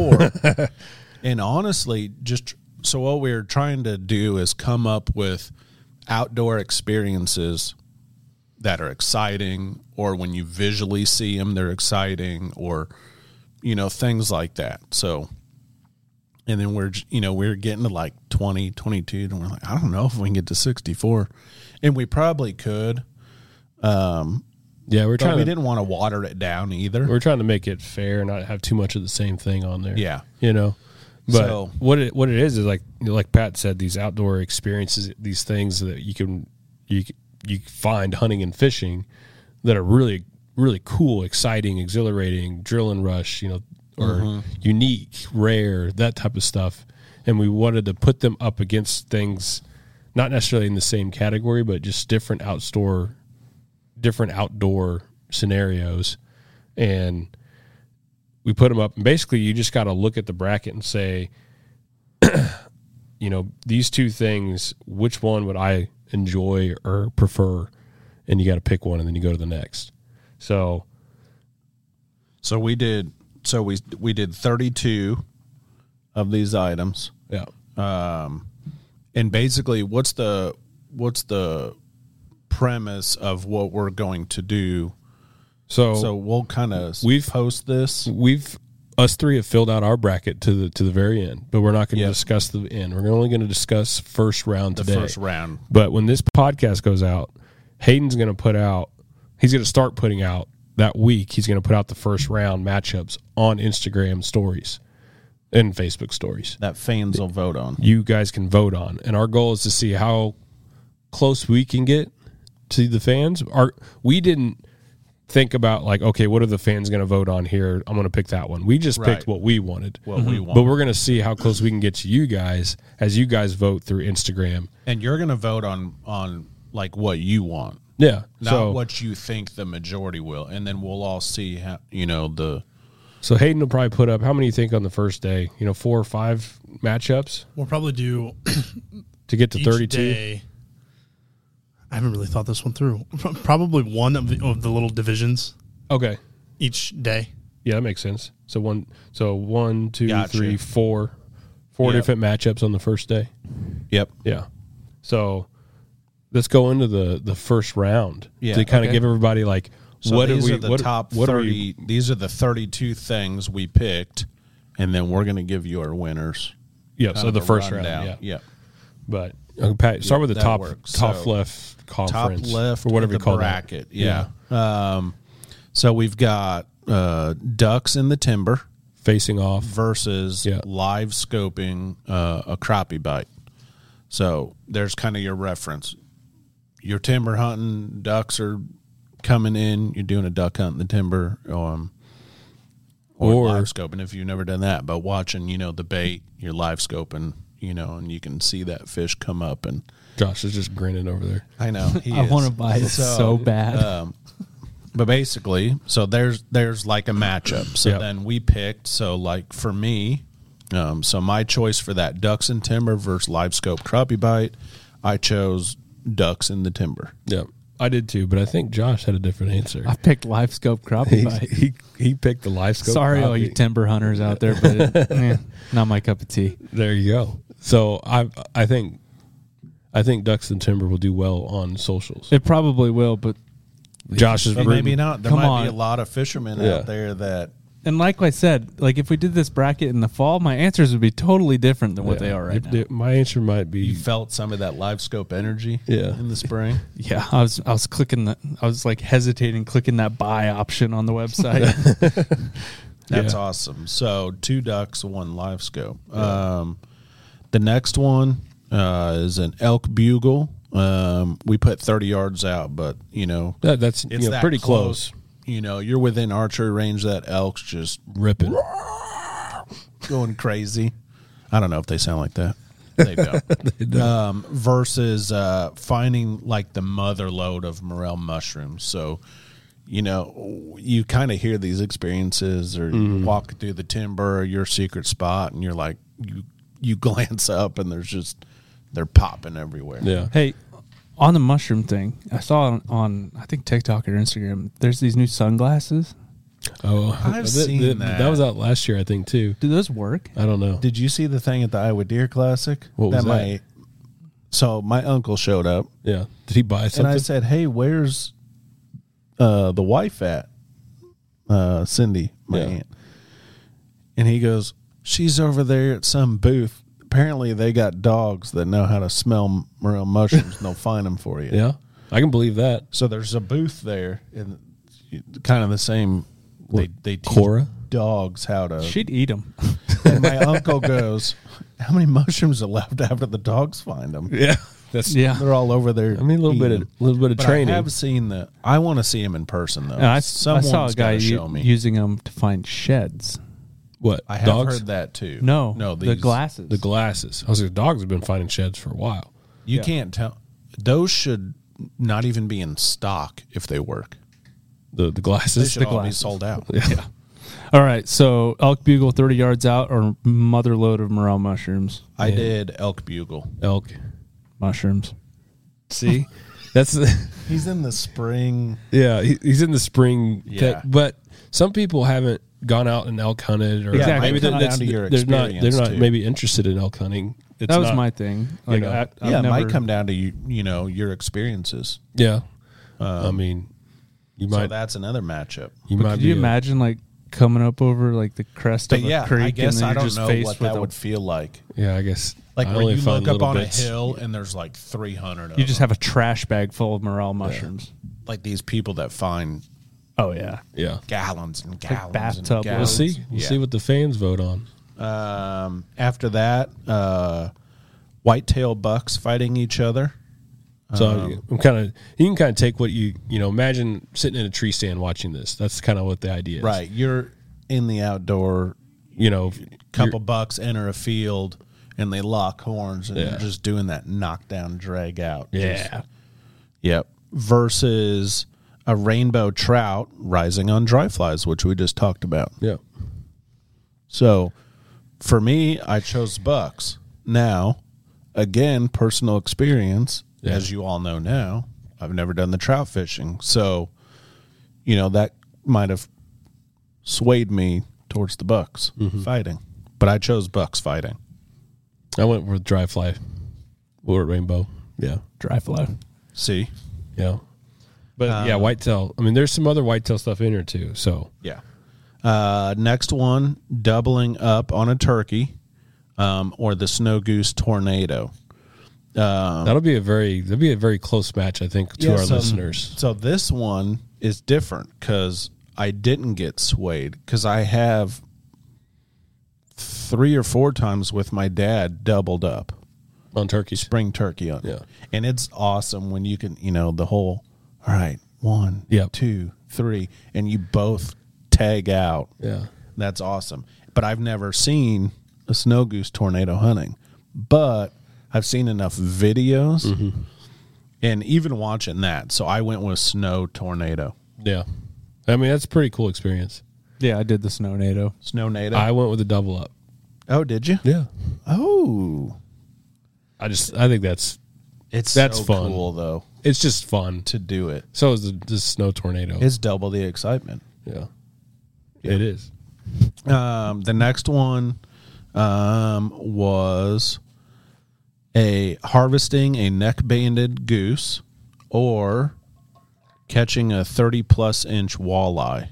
Speaker 1: And honestly, so what we're trying to do is come up with outdoor experiences that are exciting, or when you visually see them, they're exciting, or, things like that. So, and then we're getting to like 20, 22, and we're like, I don't know if we can get to 64. And we probably could.
Speaker 2: Yeah, we
Speaker 1: didn't want to water it down either.
Speaker 2: We're trying to make it fair and not have too much of the same thing on there.
Speaker 1: Yeah.
Speaker 2: But
Speaker 1: so,
Speaker 2: what it is like Pat said, these outdoor experiences, these things that you find hunting and fishing that are really, really cool, exciting, exhilarating, drill and rush, or unique, rare, that type of stuff. And we wanted to put them up against things not necessarily in the same category, but just different outdoor scenarios. And we put them up, and basically you just got to look at the bracket and say, these two things, which one would I enjoy or prefer? And you got to pick one, and then you go to the next. So
Speaker 1: we did 32 of these items.
Speaker 2: Yeah.
Speaker 1: And basically what's the premise of what we're going to do? So we'll kind of post this.
Speaker 2: Us three have filled out our bracket to the very end, but we're not going to discuss the end. We're only going to discuss first round today.
Speaker 1: The first round.
Speaker 2: But when this podcast goes out, Hayden's going to he's going to start putting out that week. He's going to put out the first round matchups on Instagram stories and Facebook stories
Speaker 1: that fans will vote on.
Speaker 2: You guys can vote on, and our goal is to see how close we can get to the fans. We didn't think about like, okay, what are the fans going to vote on here? I'm going to pick that one. We just picked what we wanted.
Speaker 1: We want.
Speaker 2: But we're going to see how close we can get to you guys as you guys vote through Instagram.
Speaker 1: And you're going to vote on like what you want.
Speaker 2: Yeah.
Speaker 1: Not what you think the majority will. And then we'll all see how,
Speaker 2: So Hayden will probably put up, how many you think on the first day? 4 or 5 matchups?
Speaker 4: We'll probably do
Speaker 2: to get to 32.
Speaker 4: Day, I haven't really thought this one through. Probably one of the little divisions.
Speaker 2: Okay.
Speaker 4: Each day.
Speaker 2: Yeah, that makes sense. So 1, 2, 3, 4 different matchups on the first day.
Speaker 1: Yep.
Speaker 2: Yeah. So let's go into the first round to kind of give everybody like,
Speaker 1: so what these are the top 30. These are the 32 things we picked, and then we're going to give you our winners.
Speaker 2: Yeah. So the first round.
Speaker 1: Yeah.
Speaker 2: But Pat, start with the top left conference,
Speaker 1: top left,
Speaker 2: or whatever you call
Speaker 1: bracket. Yeah. So we've got ducks in the timber
Speaker 2: facing off
Speaker 1: versus live scoping a crappie bite. So there's kind of your reference. Your timber hunting ducks are coming in, you're doing a duck hunt in the timber, or live scoping if you've never done that, but watching, the bait, you're live scoping, and you can see that fish come up. And
Speaker 2: Josh is just grinning over there.
Speaker 1: I know.
Speaker 3: I want to buy it so bad.
Speaker 1: But basically, so there's like a matchup. So then we picked, so like for me, so my choice for that ducks in timber versus live scope crappie bite, I chose ducks in the timber.
Speaker 2: Yeah, I did too, but I think Josh had a different answer.
Speaker 3: I picked live scope crappie bite.
Speaker 2: He picked the live scope.
Speaker 3: Sorry,
Speaker 2: crappie.
Speaker 3: all you timber hunters out there, but not my cup of tea.
Speaker 2: There you go. So I think ducks in timber will do well on socials.
Speaker 3: It probably will, but
Speaker 2: Josh is
Speaker 1: maybe not. There
Speaker 3: Come
Speaker 1: might
Speaker 3: on.
Speaker 1: be a lot of fishermen out there that.
Speaker 3: And like I said, like if we did this bracket in the fall, my answers would be totally different than what they are right now.
Speaker 2: My answer might be
Speaker 1: You felt some of that live scope energy in the spring.
Speaker 3: Yeah, I was clicking that. I was like hesitating, clicking that buy option on the website.
Speaker 1: That's awesome. So 2 ducks, 1 live scope. The next one is an elk bugle. We put 30 yards out, but
Speaker 2: that's
Speaker 1: it's that
Speaker 2: pretty close.
Speaker 1: You're within archery range. That elk's just
Speaker 2: Ripping.
Speaker 1: going crazy. I don't know if they sound like that. They don't.
Speaker 2: They don't.
Speaker 1: Versus finding like the mother lode of morel mushrooms. So, you kind of hear these experiences, or you walk through the timber, or your secret spot, and you're like, you glance up, and they're popping everywhere.
Speaker 2: Yeah.
Speaker 3: Hey, on the mushroom thing, I saw on I think TikTok or Instagram. There's these new sunglasses.
Speaker 2: Oh,
Speaker 1: I've seen that.
Speaker 2: That was out last year, I think, too.
Speaker 3: Do those work?
Speaker 2: I don't know.
Speaker 1: Did you see the thing at the Iowa Deer Classic?
Speaker 2: What was that?
Speaker 1: So my uncle showed up.
Speaker 2: Yeah. Did he buy something?
Speaker 1: And I said, "Hey, where's the wife at?" Cindy, my aunt. And he goes, "She's over there at some booth. Apparently, they got dogs that know how to smell morel mushrooms, and they'll find them for you."
Speaker 2: Yeah, I can believe that.
Speaker 1: So there's a booth there, and kind of the same. They teach
Speaker 2: Cora?
Speaker 1: dogs how to.
Speaker 3: She'd eat them.
Speaker 1: And my uncle goes, "How many mushrooms are left after the dogs find them?"
Speaker 2: Yeah, that's
Speaker 3: Yeah.
Speaker 1: They're all over there.
Speaker 2: I mean, a little bit of
Speaker 1: But
Speaker 2: training.
Speaker 1: I have seen the. I want to see him in person though.
Speaker 3: And I
Speaker 1: Someone's
Speaker 3: saw a guy
Speaker 1: gotta show me.
Speaker 3: using them to find sheds.
Speaker 2: What?
Speaker 1: I have
Speaker 2: dogs?
Speaker 1: heard that too.
Speaker 3: No,
Speaker 1: these,
Speaker 3: the glasses.
Speaker 2: The glasses. I was like, dogs have been finding sheds for a while.
Speaker 1: You can't tell. Those should not even be in stock if they work.
Speaker 2: The
Speaker 1: They
Speaker 2: glasses.
Speaker 1: should all be
Speaker 3: glasses.
Speaker 1: sold out.
Speaker 2: Yeah.
Speaker 3: All right, so elk bugle 30 yards out or mother load of morel mushrooms.
Speaker 1: I did elk bugle.
Speaker 2: Elk.
Speaker 3: Mushrooms.
Speaker 2: See, that's
Speaker 1: He's in the spring.
Speaker 2: yeah. He's in the spring.
Speaker 1: Yeah.
Speaker 2: But some people haven't gone out and elk hunted, or
Speaker 3: Exactly.
Speaker 2: maybe
Speaker 1: It might come
Speaker 2: that's
Speaker 1: down to your
Speaker 2: they're not
Speaker 1: experience, too.
Speaker 2: maybe interested in elk hunting. It's
Speaker 3: That was
Speaker 2: not-
Speaker 3: my thing. Like,
Speaker 2: know.
Speaker 3: I've
Speaker 1: Yeah, it
Speaker 3: never,
Speaker 1: might come down to your experiences.
Speaker 2: Yeah. I mean, you
Speaker 1: So
Speaker 2: might.
Speaker 1: that's another matchup.
Speaker 2: You
Speaker 3: But
Speaker 2: might
Speaker 3: could
Speaker 2: be
Speaker 3: you imagine like coming up over like the crest
Speaker 1: But
Speaker 3: of a
Speaker 1: yeah,
Speaker 3: creek
Speaker 1: I guess
Speaker 3: and then
Speaker 1: I
Speaker 3: you're
Speaker 1: don't
Speaker 3: just
Speaker 1: know
Speaker 3: faced
Speaker 1: what
Speaker 3: with
Speaker 1: that
Speaker 3: a,
Speaker 1: would feel like.
Speaker 2: Yeah, I guess.
Speaker 1: Like
Speaker 2: I
Speaker 1: when
Speaker 2: only
Speaker 1: you
Speaker 2: find
Speaker 1: look up
Speaker 2: little
Speaker 1: on
Speaker 2: bits.
Speaker 1: a hill and there's like 300 of
Speaker 3: you just
Speaker 1: them.
Speaker 3: have a trash bag full of morel mushrooms.
Speaker 1: Like these people that find
Speaker 3: Oh yeah.
Speaker 2: Yeah.
Speaker 1: gallons and gallons.
Speaker 3: bathtub
Speaker 1: and
Speaker 3: loads.
Speaker 2: We'll
Speaker 1: gallons.
Speaker 2: see. We'll see what the fans vote on.
Speaker 1: After that, whitetail bucks fighting each other.
Speaker 2: So I'm kind of you can kind of take what you imagine sitting in a tree stand watching this. That's kind of what the idea is,
Speaker 1: Right. You're in the outdoor. Couple bucks enter a field and they lock horns and they're just doing that knockdown drag out.
Speaker 2: Yeah.
Speaker 1: Yep. Versus a rainbow trout rising on dry flies, which we just talked about.
Speaker 2: Yeah.
Speaker 1: So for me, I chose bucks. Now, again, personal experience, as you all know now, I've never done the trout fishing. So, that might have swayed me towards the bucks fighting. But I chose bucks fighting.
Speaker 2: I went with dry fly or rainbow. Yeah.
Speaker 3: Dry fly.
Speaker 1: See?
Speaker 2: Yeah. But yeah, whitetail. I mean, there's some other whitetail stuff in here too. So
Speaker 1: Yeah. Next one, doubling up on a turkey or the snow goose tornado.
Speaker 2: that'll be a very close match, I think, to our listeners.
Speaker 1: So this one is different because I didn't get swayed because I have 3 or 4 times with my dad doubled up
Speaker 2: On turkeys.
Speaker 1: spring turkey on.
Speaker 2: Yeah.
Speaker 1: And it's awesome when you can, the whole, all right, 1,
Speaker 2: Yep.
Speaker 1: 2, 3, and you both tag out.
Speaker 2: Yeah.
Speaker 1: That's awesome. But I've never seen a snow goose tornado hunting. But I've seen enough videos and even watching that. So I went with snow tornado.
Speaker 2: Yeah. I mean, that's a pretty cool experience.
Speaker 3: Yeah, I did the Snow-nado.
Speaker 1: Snow-nado?
Speaker 2: I went with a double up.
Speaker 1: Oh, did you?
Speaker 2: Yeah.
Speaker 1: Oh.
Speaker 2: I think that's
Speaker 1: That's
Speaker 2: so fun.
Speaker 1: cool, though,
Speaker 2: it's just fun.
Speaker 1: to do it.
Speaker 2: So is the snow tornado.
Speaker 1: It's double the excitement.
Speaker 2: Yeah. It is.
Speaker 1: The next one was harvesting a neck-banded goose or catching a 30-plus inch walleye.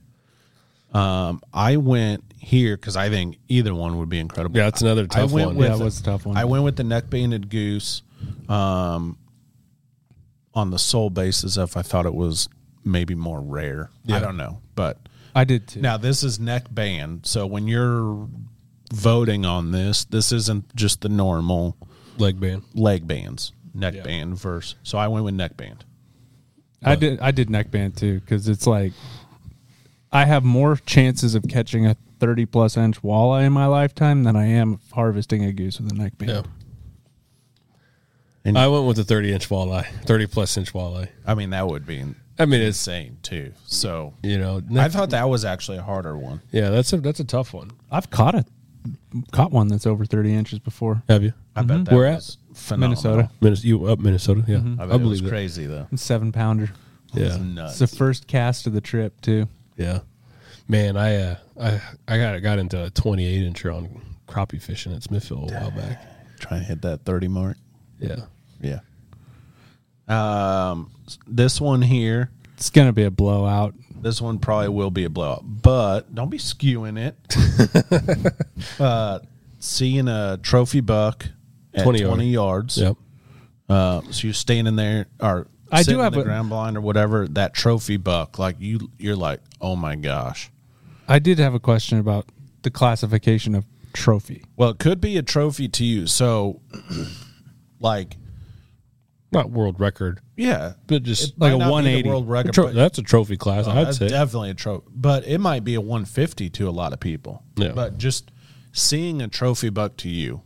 Speaker 1: I went here because I think either one would be incredible.
Speaker 2: Yeah, that's another tough one.
Speaker 3: Yeah, it was a tough one.
Speaker 1: I went with the neck-banded goose on the sole basis of I thought it was maybe more rare.
Speaker 2: Yeah.
Speaker 1: I don't know, but
Speaker 3: I did too.
Speaker 1: now this is neck band. So when you're voting on this isn't just the normal
Speaker 2: Leg band.
Speaker 1: leg bands, neck
Speaker 2: Yeah.
Speaker 1: band verse. So I went with neck band.
Speaker 3: I did neck band too because it's like I have more chances of catching a 30-plus inch walleye in my lifetime than I am of harvesting a goose with a neck band.
Speaker 2: Yeah.
Speaker 1: And
Speaker 2: I went with a 30-inch walleye, 30-plus inch walleye.
Speaker 1: I mean, that would be
Speaker 2: I mean, it's,
Speaker 1: insane too. So
Speaker 2: you know,
Speaker 1: I thought that was actually a harder one.
Speaker 2: yeah, that's a tough one.
Speaker 3: I've caught one that's over 30 inches before.
Speaker 2: Have you?
Speaker 1: I bet that
Speaker 2: Where at?
Speaker 1: was phenomenal.
Speaker 3: Minnesota.
Speaker 2: You up Minnesota? Yeah.
Speaker 1: I bet it was
Speaker 2: believe it.
Speaker 1: crazy though.
Speaker 3: It's 7-pounder.
Speaker 2: Yeah.
Speaker 1: It's nuts.
Speaker 3: It's the first cast of the trip too.
Speaker 2: Yeah. Man, I got into a 28-incher on crappie fishing at Smithville a while back.
Speaker 1: Trying to hit that 30 mark.
Speaker 2: Yeah.
Speaker 1: Yeah. This one here,
Speaker 3: It's gonna be a blowout.
Speaker 1: this one probably will be a blowout, but don't be skewing it. Seeing a trophy buck at 20 yards.
Speaker 2: Yep.
Speaker 1: So you're standing there, or
Speaker 3: I
Speaker 1: sitting
Speaker 3: do have
Speaker 1: in the
Speaker 3: a-
Speaker 1: ground blind or whatever. That trophy buck, like you're like, oh my gosh.
Speaker 3: I did have a question about the classification of trophy.
Speaker 1: Well, it could be a trophy to you. So, like,
Speaker 2: Not world record,
Speaker 1: yeah,
Speaker 2: but just
Speaker 1: it might
Speaker 3: like a
Speaker 1: not be the
Speaker 3: 180.
Speaker 1: world record.
Speaker 2: that's a trophy class, I'd
Speaker 1: That's
Speaker 2: say.
Speaker 1: definitely a trophy, but it might be a 150 to a lot of people.
Speaker 2: Yeah.
Speaker 1: But just seeing a trophy buck to you,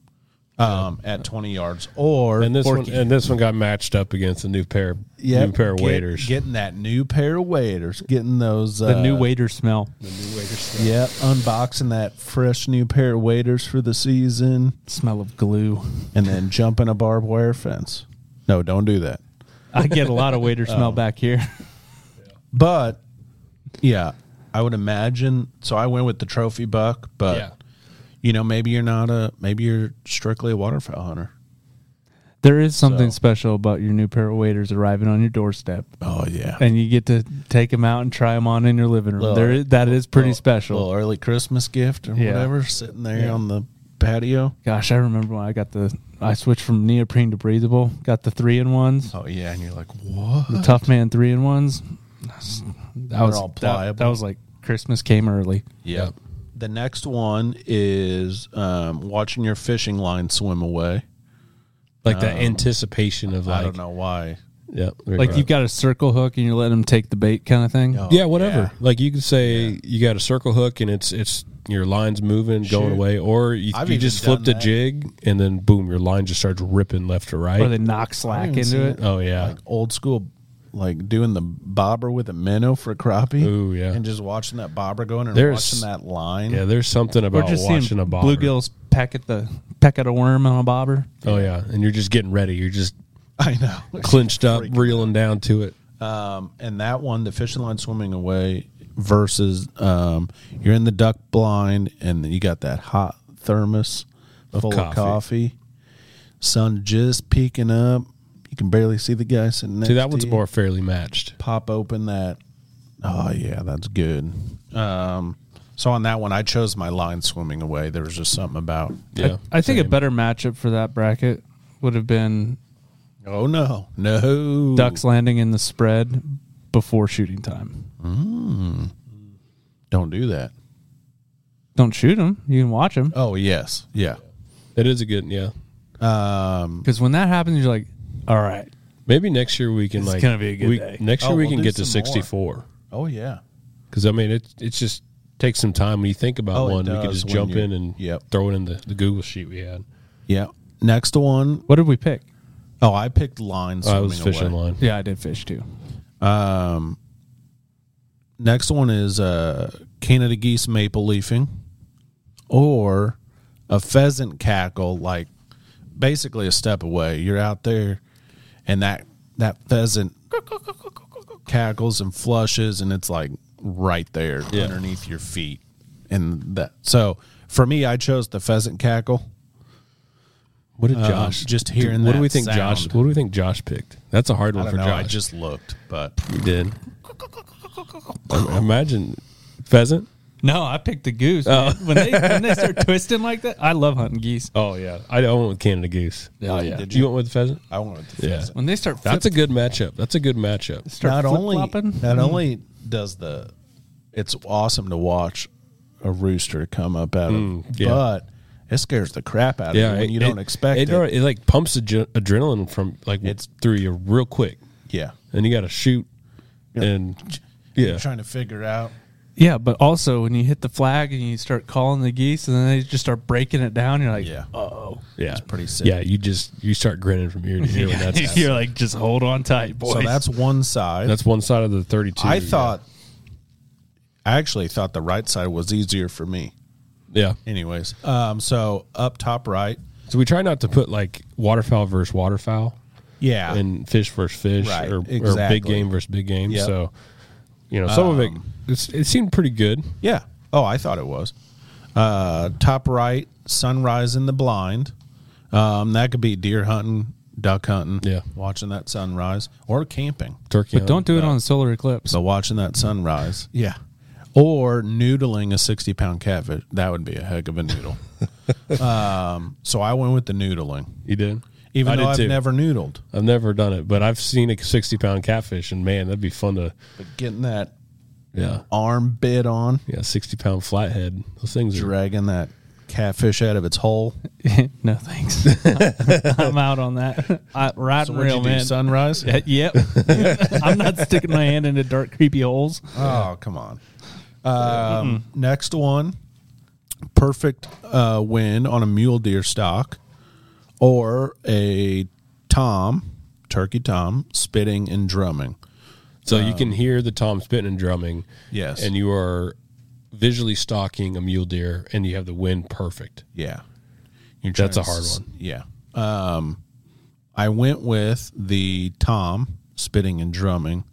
Speaker 1: at 20 yards, or
Speaker 2: And this one got matched up against a new pair of waders.
Speaker 1: getting that new pair of waders, getting those
Speaker 3: The new wader smell.
Speaker 1: yeah, unboxing that fresh new pair of waders for the season,
Speaker 3: Smell of glue.
Speaker 1: and then jumping a barbed wire fence. No, don't do that.
Speaker 3: I get a lot of wader smell back here.
Speaker 1: But yeah, I would imagine. So I went with the trophy buck, but
Speaker 2: Yeah.
Speaker 1: maybe you're strictly a waterfowl hunter.
Speaker 3: There is something
Speaker 1: So-
Speaker 3: special about your new pair of waders arriving on your doorstep,
Speaker 1: Oh yeah,
Speaker 3: and you get to take them out and try them on in your living room.
Speaker 1: Little-
Speaker 3: That is pretty
Speaker 1: little
Speaker 3: special.
Speaker 1: early Christmas gift or
Speaker 3: Yeah.
Speaker 1: whatever, sitting there
Speaker 3: Yeah.
Speaker 1: on the patio.
Speaker 3: Gosh, I remember when I switched from neoprene to breathable, got the 3-in-1s,
Speaker 1: Oh yeah, and you're like, what?
Speaker 3: the Tough Man 3-in-1s. That was
Speaker 1: all pliable.
Speaker 3: That was like Christmas came early.
Speaker 1: Yep. The next one is watching your fishing line swim away.
Speaker 2: Like that anticipation of like,
Speaker 1: I don't know why.
Speaker 2: Yeah.
Speaker 3: Like you've got a circle hook and you're letting them take the bait kind of thing.
Speaker 1: Oh,
Speaker 2: yeah, whatever.
Speaker 1: yeah.
Speaker 2: Like you could say you got a circle hook and it's your line's moving, going
Speaker 1: Shoot.
Speaker 2: away, or you
Speaker 1: I've
Speaker 2: just
Speaker 1: even
Speaker 2: flipped a
Speaker 1: done that.
Speaker 2: jig and then boom, your line just starts ripping left to right.
Speaker 3: Or they knock slack
Speaker 1: even seen
Speaker 3: into it.
Speaker 2: Oh yeah.
Speaker 1: Like old school, like doing the bobber with a minnow for crappie.
Speaker 2: Ooh, yeah.
Speaker 1: And just watching that bobber going and
Speaker 2: There's-
Speaker 1: watching that line.
Speaker 2: Yeah, there's something
Speaker 3: Or
Speaker 2: about
Speaker 3: just
Speaker 2: watching
Speaker 3: seeing
Speaker 2: a bobber.
Speaker 3: bluegills peck at a worm on a bobber.
Speaker 2: Oh yeah, and you're just getting ready. You're just
Speaker 1: I know.
Speaker 2: clinched up,
Speaker 1: Freaking
Speaker 2: reeling down to it.
Speaker 1: And that one, the fishing line swimming away versus you're in the duck blind and you got that hot thermos full of
Speaker 2: coffee.
Speaker 1: coffee. Sun just peeking up. You can barely see the guy sitting next
Speaker 2: See, that
Speaker 1: to
Speaker 2: one's
Speaker 1: you.
Speaker 2: more fairly matched.
Speaker 1: Pop open that. Oh yeah, that's good. So on that one, I chose my line swimming away. There was just something about.
Speaker 2: Yeah,
Speaker 3: I think a
Speaker 2: same.
Speaker 3: better matchup for that bracket would have been
Speaker 1: Oh no,
Speaker 3: ducks landing in the spread before shooting time.
Speaker 1: Don't do that.
Speaker 3: Don't shoot them. You can watch them.
Speaker 1: Oh yes, yeah.
Speaker 2: That is a good, yeah.
Speaker 3: Because when that happens, you're like, all right,
Speaker 2: Maybe next year we can
Speaker 3: It's gonna be a good day.
Speaker 2: Next year we
Speaker 1: we'll
Speaker 2: can
Speaker 1: do
Speaker 2: get to
Speaker 1: some more.
Speaker 2: 64.
Speaker 1: Oh yeah.
Speaker 2: Because I mean, it just takes some time. When you think about
Speaker 1: it
Speaker 2: one, we could
Speaker 1: does
Speaker 2: just
Speaker 1: when
Speaker 2: jump
Speaker 1: you're-
Speaker 2: in and
Speaker 1: Yep.
Speaker 2: throw it in the Google sheet we had.
Speaker 1: Yeah. Next one.
Speaker 3: What did we pick?
Speaker 1: Oh, I picked line
Speaker 2: I
Speaker 1: swimming
Speaker 2: was fishing
Speaker 1: away.
Speaker 2: line.
Speaker 3: Yeah, I did fish too.
Speaker 1: Next one is Canada geese maple leafing, or a pheasant cackle, like basically a step away. You're out there, and that pheasant cackles and flushes, and it's like right there underneath your feet. And that, so for me, I chose the pheasant cackle.
Speaker 2: What did Josh?
Speaker 1: just hearing
Speaker 2: What do
Speaker 1: that
Speaker 2: we think
Speaker 1: sound.
Speaker 2: Josh? What do we think Josh picked? That's a hard
Speaker 1: I
Speaker 2: one
Speaker 1: don't
Speaker 2: for
Speaker 1: know.
Speaker 2: Josh.
Speaker 1: I just looked, but
Speaker 2: You did. Imagine pheasant.
Speaker 3: No, I picked the goose. Man. When they start twisting like that, I love hunting geese.
Speaker 2: Oh yeah, I went with Canada goose.
Speaker 3: Oh yeah.
Speaker 1: Did
Speaker 2: You went with pheasant.
Speaker 1: I wanted the
Speaker 2: Yeah.
Speaker 1: pheasant.
Speaker 3: When they start
Speaker 2: That's a good matchup. That's a good matchup.
Speaker 3: start flip-flopping.
Speaker 1: Not only does it's awesome to watch a rooster come up out of,
Speaker 2: yeah.
Speaker 1: but it scares the crap out of
Speaker 2: Yeah,
Speaker 1: you when you don't expect it.
Speaker 2: It like pumps adrenaline from
Speaker 1: It's-
Speaker 2: through you real quick,
Speaker 1: Yeah,
Speaker 2: and you got to shoot, and yeah,
Speaker 1: you're trying to figure out.
Speaker 3: Yeah, but also when you hit the flag and you start calling the geese, and then they just start breaking it down, you're like,
Speaker 1: Yeah,
Speaker 3: oh,
Speaker 2: yeah,
Speaker 1: it's pretty sick.
Speaker 2: Yeah, you start grinning from ear to ear when that's happening.
Speaker 3: you're like, just hold on tight, boys.
Speaker 1: So that's one side.
Speaker 2: That's one side of the 32.
Speaker 1: I actually thought the right side was easier for me.
Speaker 2: yeah.
Speaker 1: Anyways, so up top right.
Speaker 2: So we try not to put like waterfowl versus waterfowl.
Speaker 1: Yeah,
Speaker 2: And fish versus fish,
Speaker 1: Right,
Speaker 2: or big
Speaker 1: exactly.
Speaker 2: game versus big game.
Speaker 1: Yep.
Speaker 2: So, some of it seemed pretty good.
Speaker 1: yeah. Oh, I thought it was. Top right, sunrise in the blind. That could be deer hunting, duck hunting.
Speaker 2: Yeah.
Speaker 1: watching that sunrise, or camping.
Speaker 2: Turkey.
Speaker 3: but don't do it on solar eclipse.
Speaker 1: So watching that sunrise. Yeah. Or noodling a 60-pound catfish. That would be a heck of a noodle. So I went with the noodling.
Speaker 2: You did.
Speaker 1: Even
Speaker 2: I
Speaker 1: though
Speaker 2: did
Speaker 1: I've
Speaker 2: too.
Speaker 1: never noodled.
Speaker 2: I've never done it, but I've seen a 60-pound catfish, and man, that'd be fun to.
Speaker 1: But getting that
Speaker 2: Yeah.
Speaker 1: arm bit on,
Speaker 2: 60-pound flathead. Those things are.
Speaker 1: dragging that catfish out of its hole.
Speaker 3: No thanks. I'm out on that. Riding
Speaker 1: What'd
Speaker 3: real,
Speaker 1: you do,
Speaker 3: man.
Speaker 1: sunrise?
Speaker 3: Yep. I'm not sticking my hand into dark, creepy holes.
Speaker 1: Oh, come on. Next one, perfect win on a mule deer stock, or a turkey tom, spitting and drumming.
Speaker 2: So you can hear the tom spitting and drumming.
Speaker 1: Yes.
Speaker 2: And you are visually stalking a mule deer, and you have the wind perfect.
Speaker 1: Yeah.
Speaker 2: That's a hard one.
Speaker 1: Yeah. I went with the tom, spitting and drumming.